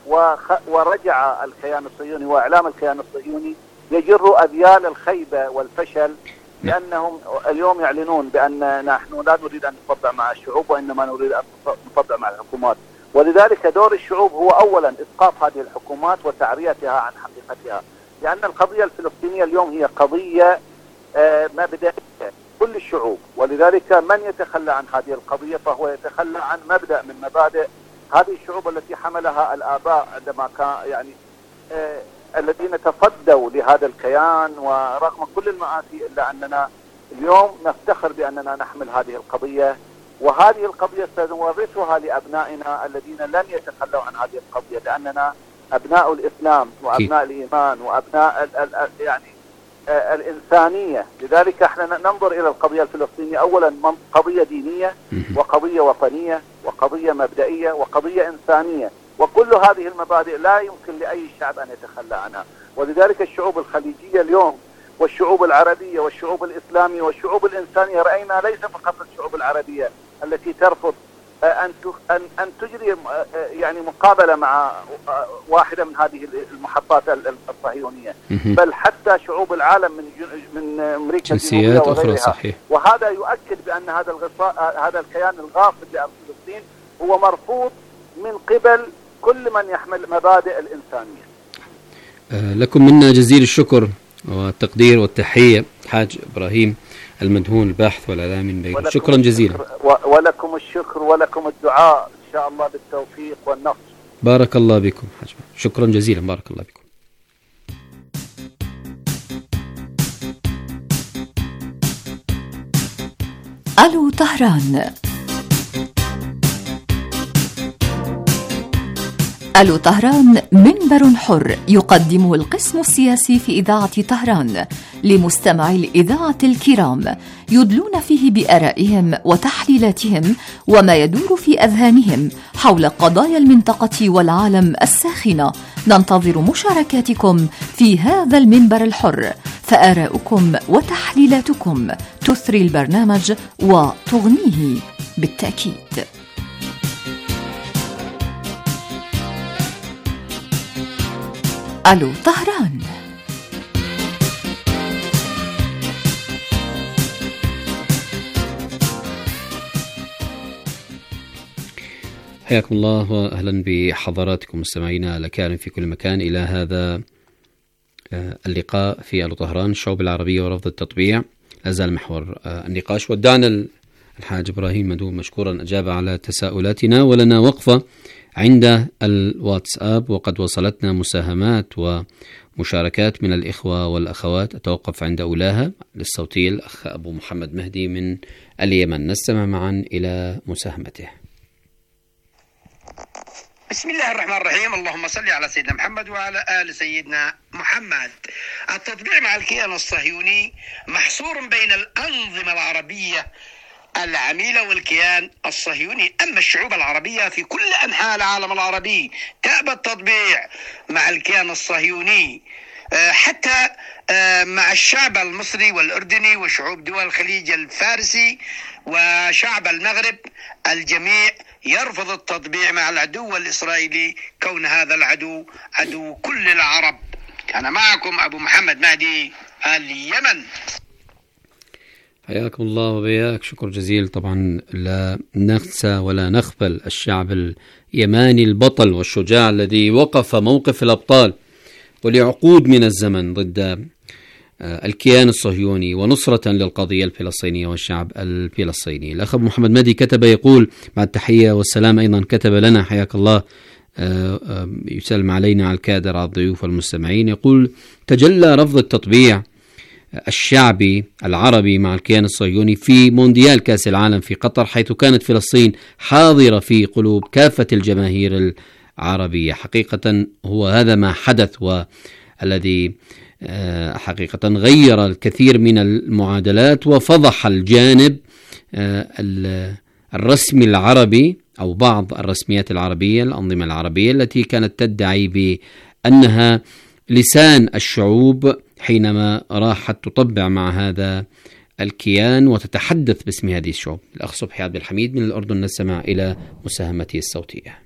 Speaker 4: ورجع الكيان الصهيوني وإعلام الكيان الصهيوني يجر أذيال الخيبة والفشل، لأنهم اليوم يعلنون بأن نحن لا نريد أن نطبع مع الشعوب، وإنما نريد أن نطبع مع الحكومات. ولذلك دور الشعوب هو أولا إسقاط هذه الحكومات وتعريتها عن حقيقتها، لأن القضية الفلسطينية اليوم هي قضية مبدئية كل الشعوب. ولذلك من يتخلى عن هذه القضية فهو يتخلى عن مبدأ من مبادئ هذه الشعوب التي حملها الآباء عندما كان يعني الذين تصدوا لهذا الكيان. ورغم كل المآسي إلا أننا اليوم نفتخر بأننا نحمل هذه القضية، وهذه القضية سنورثها لأبنائنا الذين لن يتخلوا عن هذه القضية، لأننا أبناء الإسلام وأبناء الإيمان وأبناء يعني الإنسانية. لذلك احنا ننظر إلى القضية الفلسطينية أولا قضية دينية، وقضية وطنية، وقضية مبدئية، وقضية إنسانية، وكل هذه المبادئ لا يمكن لأي شعب أن يتخلى عنها. ولذلك الشعوب الخليجية اليوم والشعوب العربية والشعوب الإسلامية والشعوب الإنسانية، رأينا ليس فقط الشعوب العربية التي ترفض أن تجري يعني مقابلة مع واحدة من هذه المحطات الصهيونية، بل حتى شعوب العالم من أمريكا
Speaker 7: جنسيات أخرى. صحيح.
Speaker 4: وهذا يؤكد بأن هذا الكيان الغاصب لفلسطين هو مرفوض من قبل كل من يحمل مبادئ الإنسانية.
Speaker 7: لكم منا جزيل الشكر والتقدير والتحية حاج إبراهيم المدهون الباحث والإعلامي من بيروت، شكرا جزيلا.
Speaker 4: ولكم الشكر ولكم الدعاء إن شاء الله بالتوفيق والنصر.
Speaker 7: بارك الله بكم حاج، شكرا جزيلا، بارك الله بكم.
Speaker 6: ألو طهران. ألو طهران منبر حر يقدمه القسم السياسي في إذاعة طهران لمستمعي الإذاعة الكرام، يدلون فيه بآرائهم وتحليلاتهم وما يدور في أذهانهم حول قضايا المنطقة والعالم الساخنة. ننتظر مشاركاتكم في هذا المنبر الحر، فآراؤكم وتحليلاتكم تثري البرنامج وتغنيه بالتأكيد. ألو طهران.
Speaker 7: حياكم الله وأهلا بحضراتكم مستمعينا الأكارم في كل مكان إلى هذا اللقاء في ألو طهران، الشعوب العربية ورفض التطبيع. لازال محور النقاش. ودعنا الحاج إبراهيم مدوب مشكورا أجاب على تساؤلاتنا، ولنا وقفة عند الواتساب وقد وصلتنا مساهمات ومشاركات من الإخوة والأخوات، أتوقف عند أولاها للصوتي الأخ أبو محمد مهدي من اليمن. نستمع معا إلى مساهمته.
Speaker 8: بسم الله الرحمن الرحيم، اللهم صل على سيدنا محمد وعلى آل سيدنا محمد. التطبيع مع الكيان الصهيوني محصور بين الأنظمة العربية العميلة والكيان الصهيوني، أما الشعوب العربية في كل أنحاء العالم العربي تأبى التطبيع مع الكيان الصهيوني، حتى مع الشعب المصري والأردني وشعوب دول الخليج الفارسي وشعب المغرب، الجميع يرفض التطبيع مع العدو الإسرائيلي، كون هذا العدو عدو كل العرب. كان معكم أبو محمد مهدي اليمن.
Speaker 7: حياكم الله وبياك، شكر جزيل. طبعا لا ننسى ولا نغفل الشعب اليماني البطل والشجاع الذي وقف موقف الأبطال ولعقود من الزمن ضد الكيان الصهيوني ونصرة للقضية الفلسطينية والشعب الفلسطيني. الأخ أبو محمد مهدي كتب يقول مع التحية والسلام، أيضا كتب لنا حياك الله، يسلم علينا على الكادر على الضيوف والمستمعين، يقول: تجلى رفض التطبيع الشعبي العربي مع الكيان الصهيوني في مونديال كأس العالم في قطر، حيث كانت فلسطين حاضرة في قلوب كافة الجماهير العربية. حقيقة هو هذا ما حدث، والذي حقيقة غير الكثير من المعادلات وفضح الجانب الرسمي العربي أو بعض الرسميات العربية، الأنظمة العربية التي كانت تدعي بأنها لسان الشعوب حينما راحت تطبع مع هذا الكيان وتتحدث باسم هذه الشعوب. الأخ صبحي عبد الحميد من الأردن، نستمع إلى مساهمته الصوتية.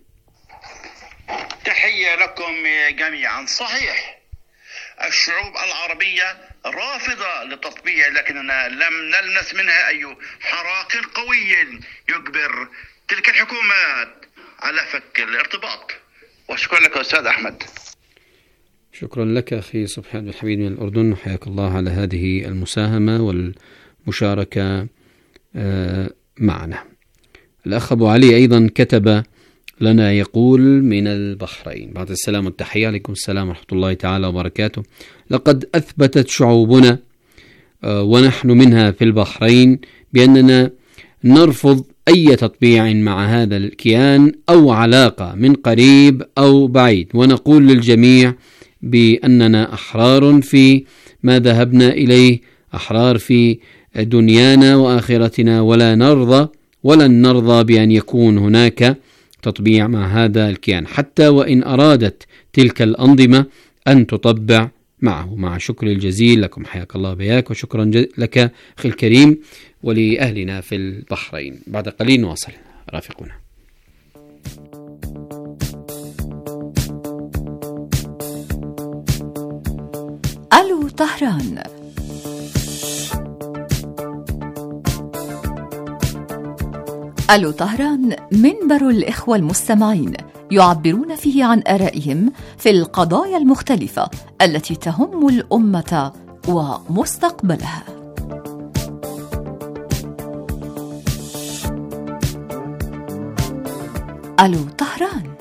Speaker 8: تحية لكم جميعا. صحيح الشعوب العربية رافضة للتطبيع، لكننا لم نلمس منها أي حراك قوي يجبر تلك الحكومات على فك الارتباط. وشكرا لك أستاذ أحمد.
Speaker 7: شكرا لك أخي صبحي عبد الحميد من الأردن، حياك الله على هذه المساهمة والمشاركة معنا. الأخ أبو علي أيضا كتب لنا يقول من البحرين: بعد السلام والتحية، عليكم السلام ورحمة الله تعالى وبركاته. لقد أثبتت شعوبنا ونحن منها في البحرين بأننا نرفض أي تطبيع مع هذا الكيان أو علاقة من قريب أو بعيد، ونقول للجميع بأننا أحرار في ما ذهبنا إليه، أحرار في دنيانا وآخرتنا، ولن نرضى بأن يكون هناك تطبيع مع هذا الكيان، حتى وإن أرادت تلك الأنظمة أن تطبع معه. مع شكر الجزيل لكم، حياك الله بياك، وشكرا لك أخي الكريم ولأهلنا في البحرين. بعد قليل نواصل، رافقونا.
Speaker 6: ألو طهران. ألو طهران منبر الإخوة المستمعين، يعبرون فيه عن آرائهم في القضايا المختلفة التي تهم الأمة ومستقبلها. ألو طهران.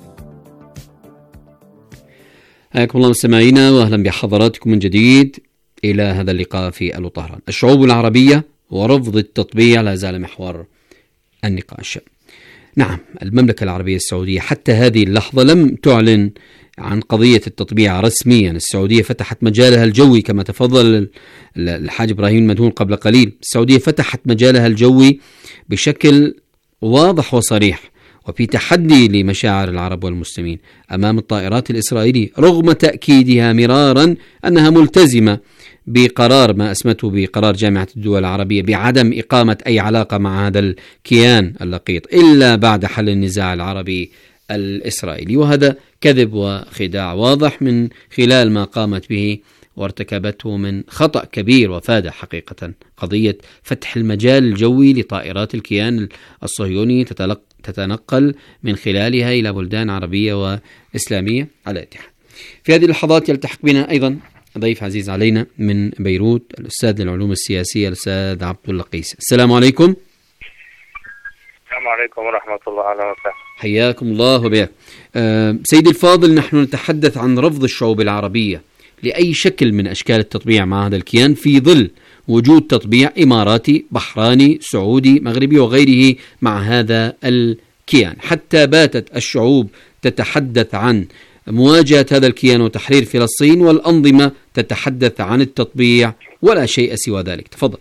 Speaker 7: حياكم الله مستمعينا، واهلا بحضراتكم من جديد إلى هذا اللقاء في ألو طهران. الشعوب العربية ورفض التطبيع لا زال محور النقاش. نعم، المملكة العربية السعودية حتى هذه اللحظة لم تعلن عن قضية التطبيع رسميا. السعودية فتحت مجالها الجوي كما تفضل الحاج إبراهيم المدهون قبل قليل. السعودية فتحت مجالها الجوي بشكل واضح وصريح، وفي تحدي لمشاعر العرب والمسلمين أمام الطائرات الإسرائيلية، رغم تأكيدها مرارا أنها ملتزمة بقرار ما أسمته بقرار جامعة الدول العربية بعدم إقامة أي علاقة مع هذا الكيان اللقيط إلا بعد حل النزاع العربي الإسرائيلي. وهذا كذب وخداع واضح من خلال ما قامت به وارتكبته من خطأ كبير وفادح حقيقة. قضية فتح المجال الجوي لطائرات الكيان الصهيوني تتنقل من خلالها إلى بلدان عربية وإسلامية على اتحاد. في هذه اللحظات يلتحق بنا أيضا ضيف عزيز علينا من بيروت، الأستاذ للعلوم السياسية الأستاذ عبد اللقيس. السلام عليكم.
Speaker 9: السلام عليكم ورحمة الله وبركاته.
Speaker 7: حياكم الله وبياك. سيدي الفاضل، نحن نتحدث عن رفض الشعوب العربية لأي شكل من أشكال التطبيع مع هذا الكيان في ظل وجود تطبيع إماراتي، بحراني، سعودي، مغربي وغيره مع هذا الكيان. حتى باتت الشعوب تتحدث عن مواجهة هذا الكيان وتحرير فلسطين، والأنظمة تتحدث عن التطبيع ولا شيء سوى ذلك. تفضل.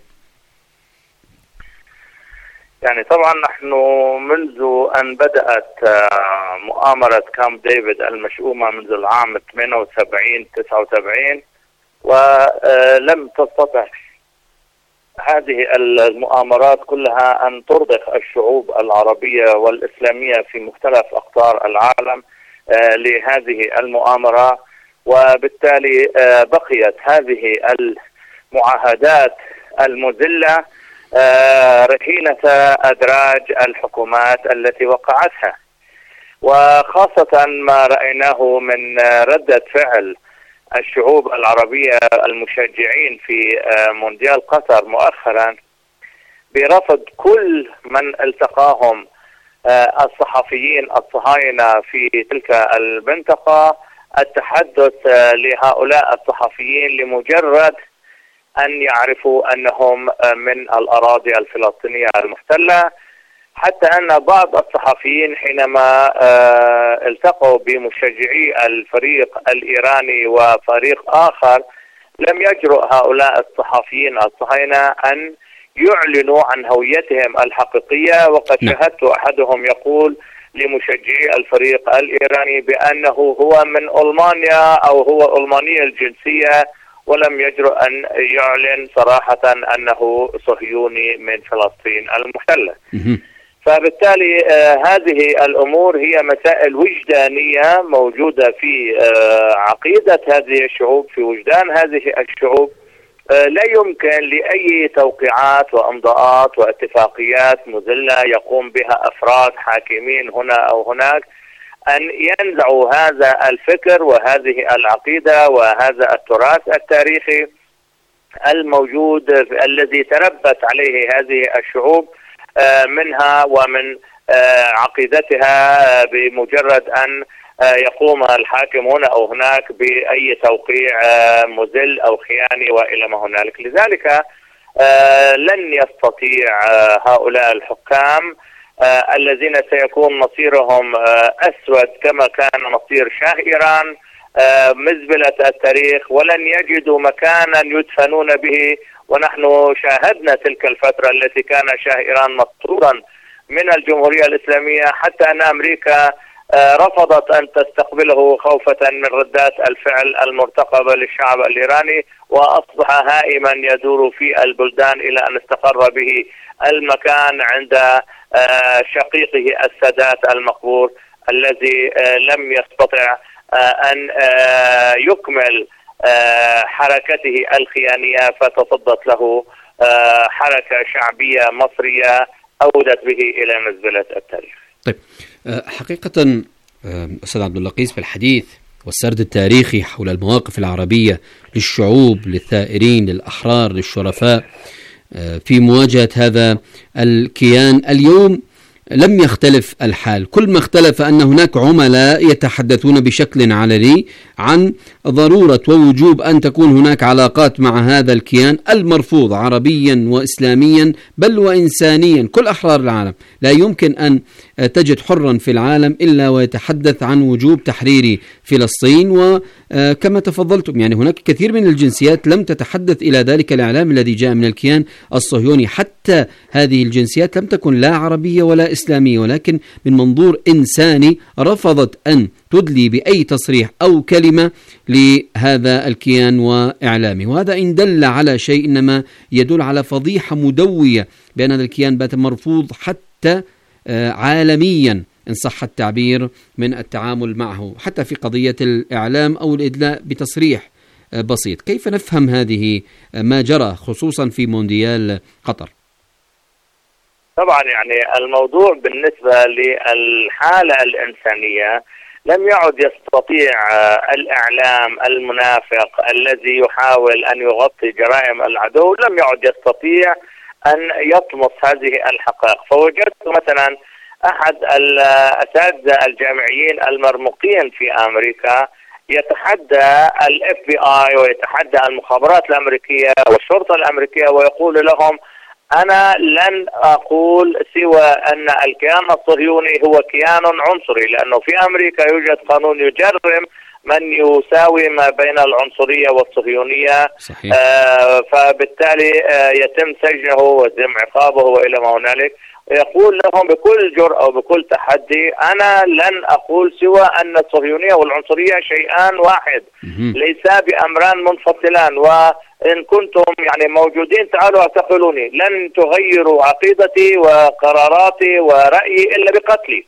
Speaker 9: يعني طبعا نحن منذ أن بدأت مؤامرة كامب ديفيد المشؤومة منذ العام 78-79 ولم تستطع هذه المؤامرات كلها أن ترضخ الشعوب العربية والإسلامية في مختلف أقطار العالم لهذه المؤامرة، وبالتالي بقيت هذه المعاهدات المذلة رهينة أدراج الحكومات التي وقعتها. وخاصة ما رأيناه من ردة فعل الشعوب العربية المشجعين في مونديال قطر مؤخرا برفض كل من التقاهم الصحفيين الصهاينة في تلك المنطقة التحدث لهؤلاء الصحفيين لمجرد أن يعرفوا أنهم من الأراضي الفلسطينية المحتلة، حتى أن بعض الصحفيين حينما التقوا بمشجعي الفريق الإيراني وفريق آخر لم يجرؤ هؤلاء الصحفيين الصهاينة أن يعلنوا عن هويتهم الحقيقية. وقد شاهدت أحدهم يقول لمشجعي الفريق الإيراني بأنه هو من ألمانيا أو هو ألماني الجنسية، ولم يجرؤ أن يعلن صراحة أنه صهيوني من فلسطين المحتلة. فبالتالي هذه الأمور هي مسائل وجدانية موجودة في عقيدة هذه الشعوب، في وجدان هذه الشعوب. لا يمكن لأي توقيعات وإمضاءات واتفاقيات مذلة يقوم بها أفراد حاكمين هنا أو هناك أن ينزعوا هذا الفكر وهذه العقيدة وهذا التراث التاريخي الموجود الذي تربت عليه هذه الشعوب منها ومن عقيدتها، بمجرد أن يقوم الحاكم هنا أو هناك بأي توقيع مذل أو خياني وإلى ما هنالك. لذلك لن يستطيع هؤلاء الحكام الذين سيكون مصيرهم أسود كما كان مصير شاه إيران مزبلة التاريخ، ولن يجدوا مكانا يدفنون به. ونحن شاهدنا تلك الفترة التي كان شاه إيران مطرودا من الجمهورية الإسلامية، حتى أن أمريكا رفضت أن تستقبله خوفا من ردات الفعل المرتقبة للشعب الإيراني، وأصبح هائما يدور في البلدان إلى أن استقر به المكان عند شقيقه السادات المقبور الذي لم يستطع أن يكمل حركته الخيانية، فتصدت له حركة شعبية مصرية أودت به إلى مزبلة التاريخ.
Speaker 7: طيب، حقيقة أستاذ عبد اللقيس في الحديث والسرد التاريخي حول المواقف العربية للشعوب، للثائرين، للأحرار، للشرفاء في مواجهة هذا الكيان، اليوم لم يختلف الحال. كل ما اختلف أن هناك عملاء يتحدثون بشكل علني عن ضرورة ووجوب أن تكون هناك علاقات مع هذا الكيان المرفوض عربيا وإسلاميا بل وإنسانيا. كل أحرار العالم لا يمكن أن تجد حرا في العالم إلا ويتحدث عن وجوب تحرير فلسطين. وكما تفضلتم يعني هناك كثير من الجنسيات لم تتحدث إلى ذلك الإعلام الذي جاء من الكيان الصهيوني. حتى هذه الجنسيات لم تكن لا عربية ولا إسلامية، ولكن من منظور إنساني رفضت أن تدلي بأي تصريح أو كلمة لهذا الكيان وإعلامه. وهذا إن دل على شيء إنما يدل على فضيحة مدوية بأن هذا الكيان بات مرفوض حتى عالميا إن صح التعبير من التعامل معه، حتى في قضية الإعلام أو الإدلاء بتصريح بسيط. كيف نفهم هذه ما جرى خصوصا في مونديال قطر؟
Speaker 9: طبعا يعني الموضوع بالنسبة للحالة الإنسانية لم يعد يستطيع الإعلام المنافق الذي يحاول أن يغطي جرائم العدو، لم يعد يستطيع أن يطمس هذه الحقائق. فوجدت مثلا أحد الأساتذة الجامعيين المرموقين في أمريكا يتحدى الFBI ويتحدى المخابرات الأمريكية والشرطة الأمريكية ويقول لهم: أنا لن أقول سوى أن الكيان الصهيوني هو كيان عنصري، لأنه في أمريكا يوجد قانون يجرم من يساوي ما بين العنصرية والصهيونية. فبالتالي يتم سجنه ويتم عقابه وإلى ما هنالك. يقول لهم بكل جرأة وبكل تحدي: أنا لن أقول سوى أن الصهيونية والعنصرية شيئان واحد، ليسا بأمران منفصلان، وإن كنتم يعني موجودين تعالوا اعتقلوني، لن تغيروا عقيدتي وقراراتي ورأيي إلا بقتلي.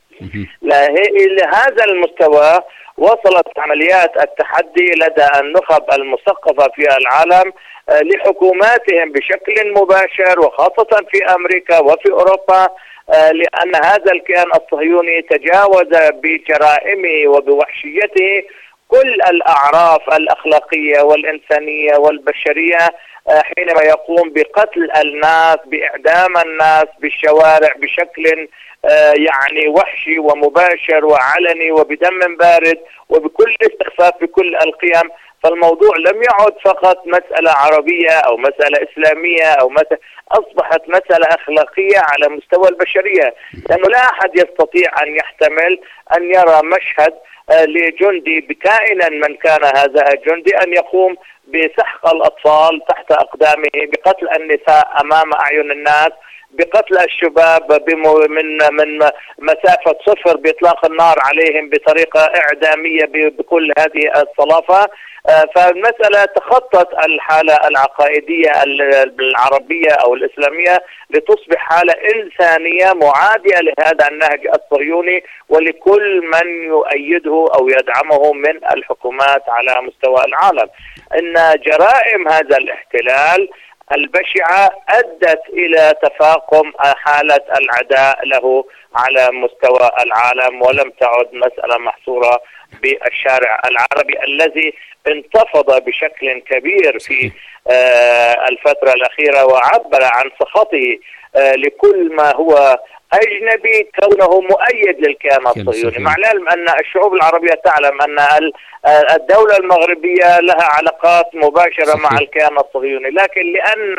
Speaker 9: لهذا المستوى وصلت عمليات التحدي لدى النخب المثقفة في العالم لحكوماتهم بشكل مباشر، وخاصة في أمريكا وفي أوروبا، لأن هذا الكيان الصهيوني تجاوز بجرائمه وبوحشيته كل الأعراف الأخلاقية والإنسانية والبشرية، حينما يقوم بقتل الناس، بإعدام الناس بالشوارع بشكل يعني وحشي ومباشر وعلني وبدم بارد وبكل استخفاف بكل القيم. فالموضوع لم يعد فقط مسألة عربية أو مسألة إسلامية أو أصبحت مسألة أخلاقية على مستوى البشرية، لأنه لا أحد يستطيع أن يحتمل أن يرى مشهد لجندي بكائنا من كان هذا الجندي أن يقوم بسحق الأطفال تحت أقدامه، بقتل النساء أمام أعين الناس، بقتل الشباب من مسافة 0 بإطلاق النار عليهم بطريقة إعدامية بكل هذه الصلافة. فالمسألة تخطت الحالة العقائدية العربية أو الإسلامية لتصبح حالة إنسانية معادية لهذا النهج الصهيوني ولكل من يؤيده أو يدعمه من الحكومات على مستوى العالم. إن جرائم هذا الاحتلال البشعة أدت إلى تفاقم حالة العداء له على مستوى العالم، ولم تعد مسألة محصورة بالشارع العربي الذي انتفض بشكل كبير في الفترة الأخيرة وعبر عن سخطه لكل ما هو أجنبي كونه مؤيد للكيان الصهيوني، مع العلم أن الشعوب العربية تعلم أن الدولة المغربية لها علاقات مباشرة مع الكيان الصهيوني، لكن لأن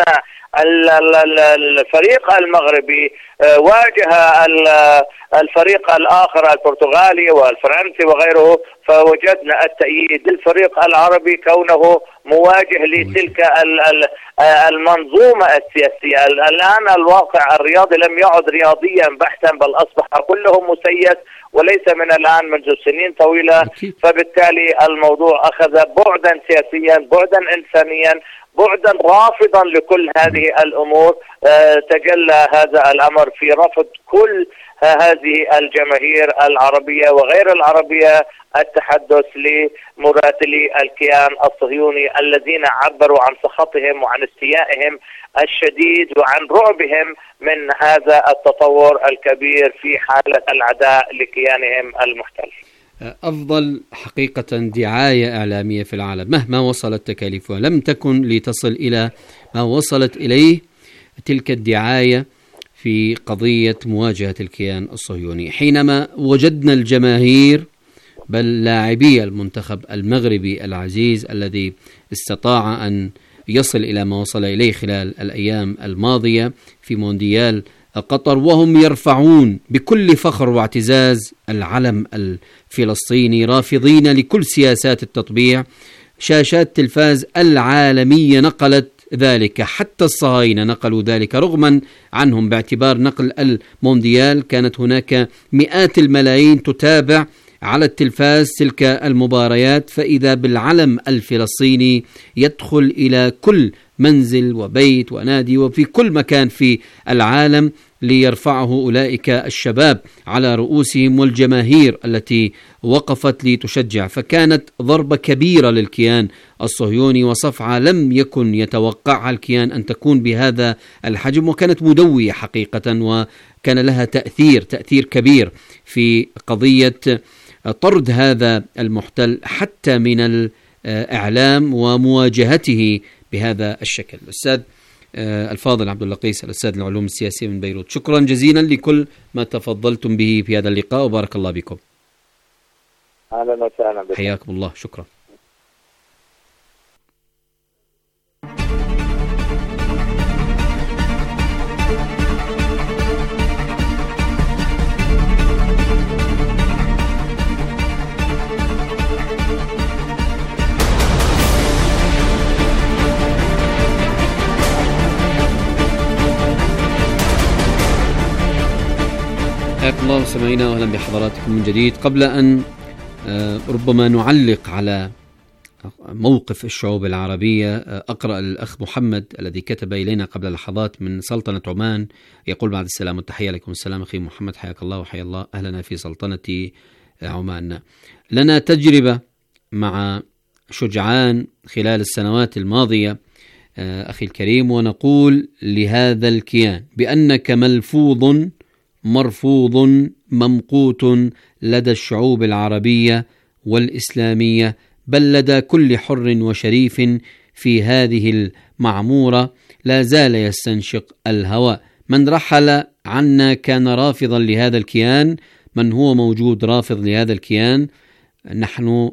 Speaker 9: الفريق المغربي واجه الفريق الآخر البرتغالي والفرنسي وغيره، فوجدنا التأييد للفريق العربي كونه مواجه لتلك المنظومة السياسية. الآن الواقع الرياضي لم يعد رياضيا بحتا، بل أصبح كله مسيس وليس من الآن منذ سنين طويلة. فبالتالي الموضوع أخذ بعدا سياسيا، بعدا إنسانيا، بعدا رافضا لكل هذه الأمور. تجلى هذا الأمر في رفض كل هذه الجماهير العربية وغير العربية التحدث لمراسلي الكيان الصهيوني الذين عبروا عن سخطهم وعن استيائهم الشديد وعن رعبهم من هذا التطور الكبير في حالة العداء لكيانهم المحتل.
Speaker 7: أفضل حقيقة دعاية إعلامية في العالم مهما وصلت تكاليفها لم تكن لتصل إلى ما وصلت إليه تلك الدعاية في قضية مواجهة الكيان الصهيوني، حينما وجدنا الجماهير بل لاعبي المنتخب المغربي العزيز الذي استطاع أن يصل إلى ما وصل إليه خلال الأيام الماضية في مونديال قطر، وهم يرفعون بكل فخر واعتزاز العلم الفلسطيني، رافضين لكل سياسات التطبيع. شاشات تلفاز العالمية نقلت ذلك، حتى الصهاينة نقلوا ذلك رغما عنهم، باعتبار نقل المونديال كانت هناك مئات الملايين تتابع على التلفاز تلك المباريات، فإذا بالعلم الفلسطيني يدخل إلى كل منزل وبيت ونادي وفي كل مكان في العالم ليرفعه أولئك الشباب على رؤوسهم والجماهير التي وقفت لتشجع. فكانت ضربة كبيرة للكيان الصهيوني وصفعة لم يكن يتوقعها الكيان أن تكون بهذا الحجم، وكانت مدوية حقيقة، وكان لها تأثير كبير في قضية طرد هذا المحتل حتى من الإعلام ومواجهته بهذا الشكل. الأستاذ الفاضل عبد اللقيس، الأستاذ العلوم السياسية من بيروت، شكرا جزيلا لكل ما تفضلتم به في هذا اللقاء وبارك الله بكم.
Speaker 9: أهلا وسهلا بكم.
Speaker 7: حياكم الله، شكرا. حياكم الله سمعينا واهلا بحضراتكم من جديد. قبل ان ربما نعلق على موقف الشعوب العربية، اقرأ الاخ محمد الذي كتب الينا قبل لحظات من سلطنة عمان، يقول: بعد السلام والتحية. عليكم السلام اخي محمد، حياك الله وحيا الله اهلنا في سلطنة عمان. لنا تجربة مع شجعان خلال السنوات الماضية اخي الكريم، ونقول لهذا الكيان بأنك ملفوظ مرفوض ممقوت لدى الشعوب العربية والإسلامية، بل لدى كل حر وشريف في هذه المعمورة لا زال يستنشق الهواء. من رحل عنا كان رافضا لهذا الكيان، من هو موجود رافض لهذا الكيان. نحن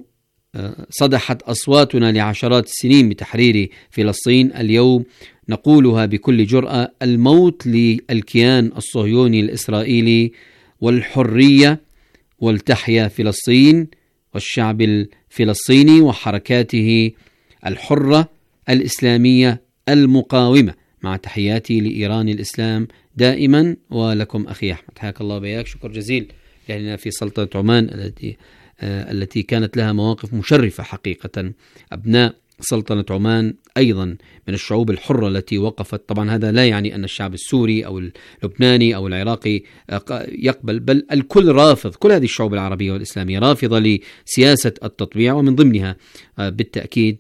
Speaker 7: صدحت أصواتنا لعشرات السنين بتحرير فلسطين، اليوم نقولها بكل جرأة: الموت للكيان الصهيوني الإسرائيلي، والحرية، ولتحيا فلسطين والشعب الفلسطيني وحركاته الحرة الإسلامية المقاومة. مع تحياتي لإيران الإسلام دائما، ولكم أخي أحمد، حياك الله بياك، شكر جزيل لأهلنا في سلطنة عمان التي كانت لها مواقف مشرفة حقيقة. أبناء سلطنة عمان أيضا من الشعوب الحرة التي وقفت. طبعا هذا لا يعني أن الشعب السوري أو اللبناني أو العراقي يقبل، بل الكل رافض، كل هذه الشعوب العربية والإسلامية رافضة لسياسة التطبيع، ومن ضمنها بالتأكيد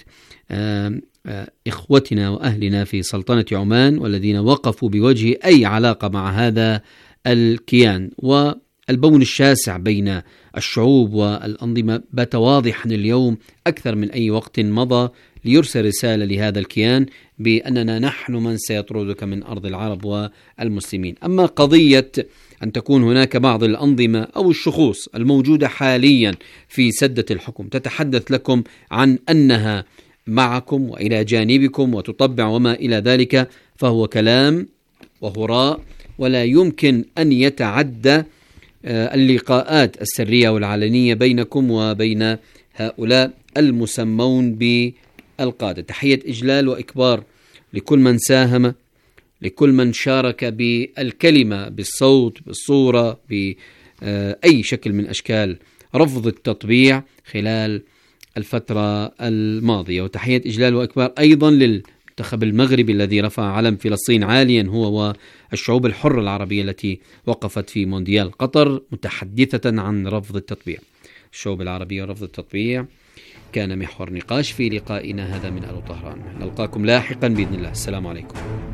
Speaker 7: إخوتنا وأهلنا في سلطنة عمان، والذين وقفوا بوجه أي علاقة مع هذا الكيان. والبون الشاسع بين الشعوب والأنظمة بات واضحا اليوم أكثر من أي وقت مضى، ليرسل رسالة لهذا الكيان بأننا نحن من سيطردك من أرض العرب والمسلمين. أما قضية أن تكون هناك بعض الأنظمة أو الشخوص الموجودة حاليا في سدة الحكم تتحدث لكم عن أنها معكم وإلى جانبكم وتطبع وما إلى ذلك، فهو كلام وهراء، ولا يمكن أن يتعدى اللقاءات السرية والعلنية بينكم وبين هؤلاء المسمون بالقادة. تحية إجلال وإكبار لكل من ساهم، لكل من شارك بالكلمة، بالصوت، بالصورة، بأي شكل من أشكال رفض التطبيع خلال الفترة الماضية. وتحية إجلال وإكبار أيضا للمنتخب المغربي الذي رفع علم فلسطين عاليا، هو والشعوب الحرة العربية التي وقفت في مونديال قطر متحدثة عن رفض التطبيع. الشعوب العربية ورفض التطبيع كان محور نقاش في لقائنا هذا من ألو طهران. نلقاكم لاحقا بإذن الله. السلام عليكم.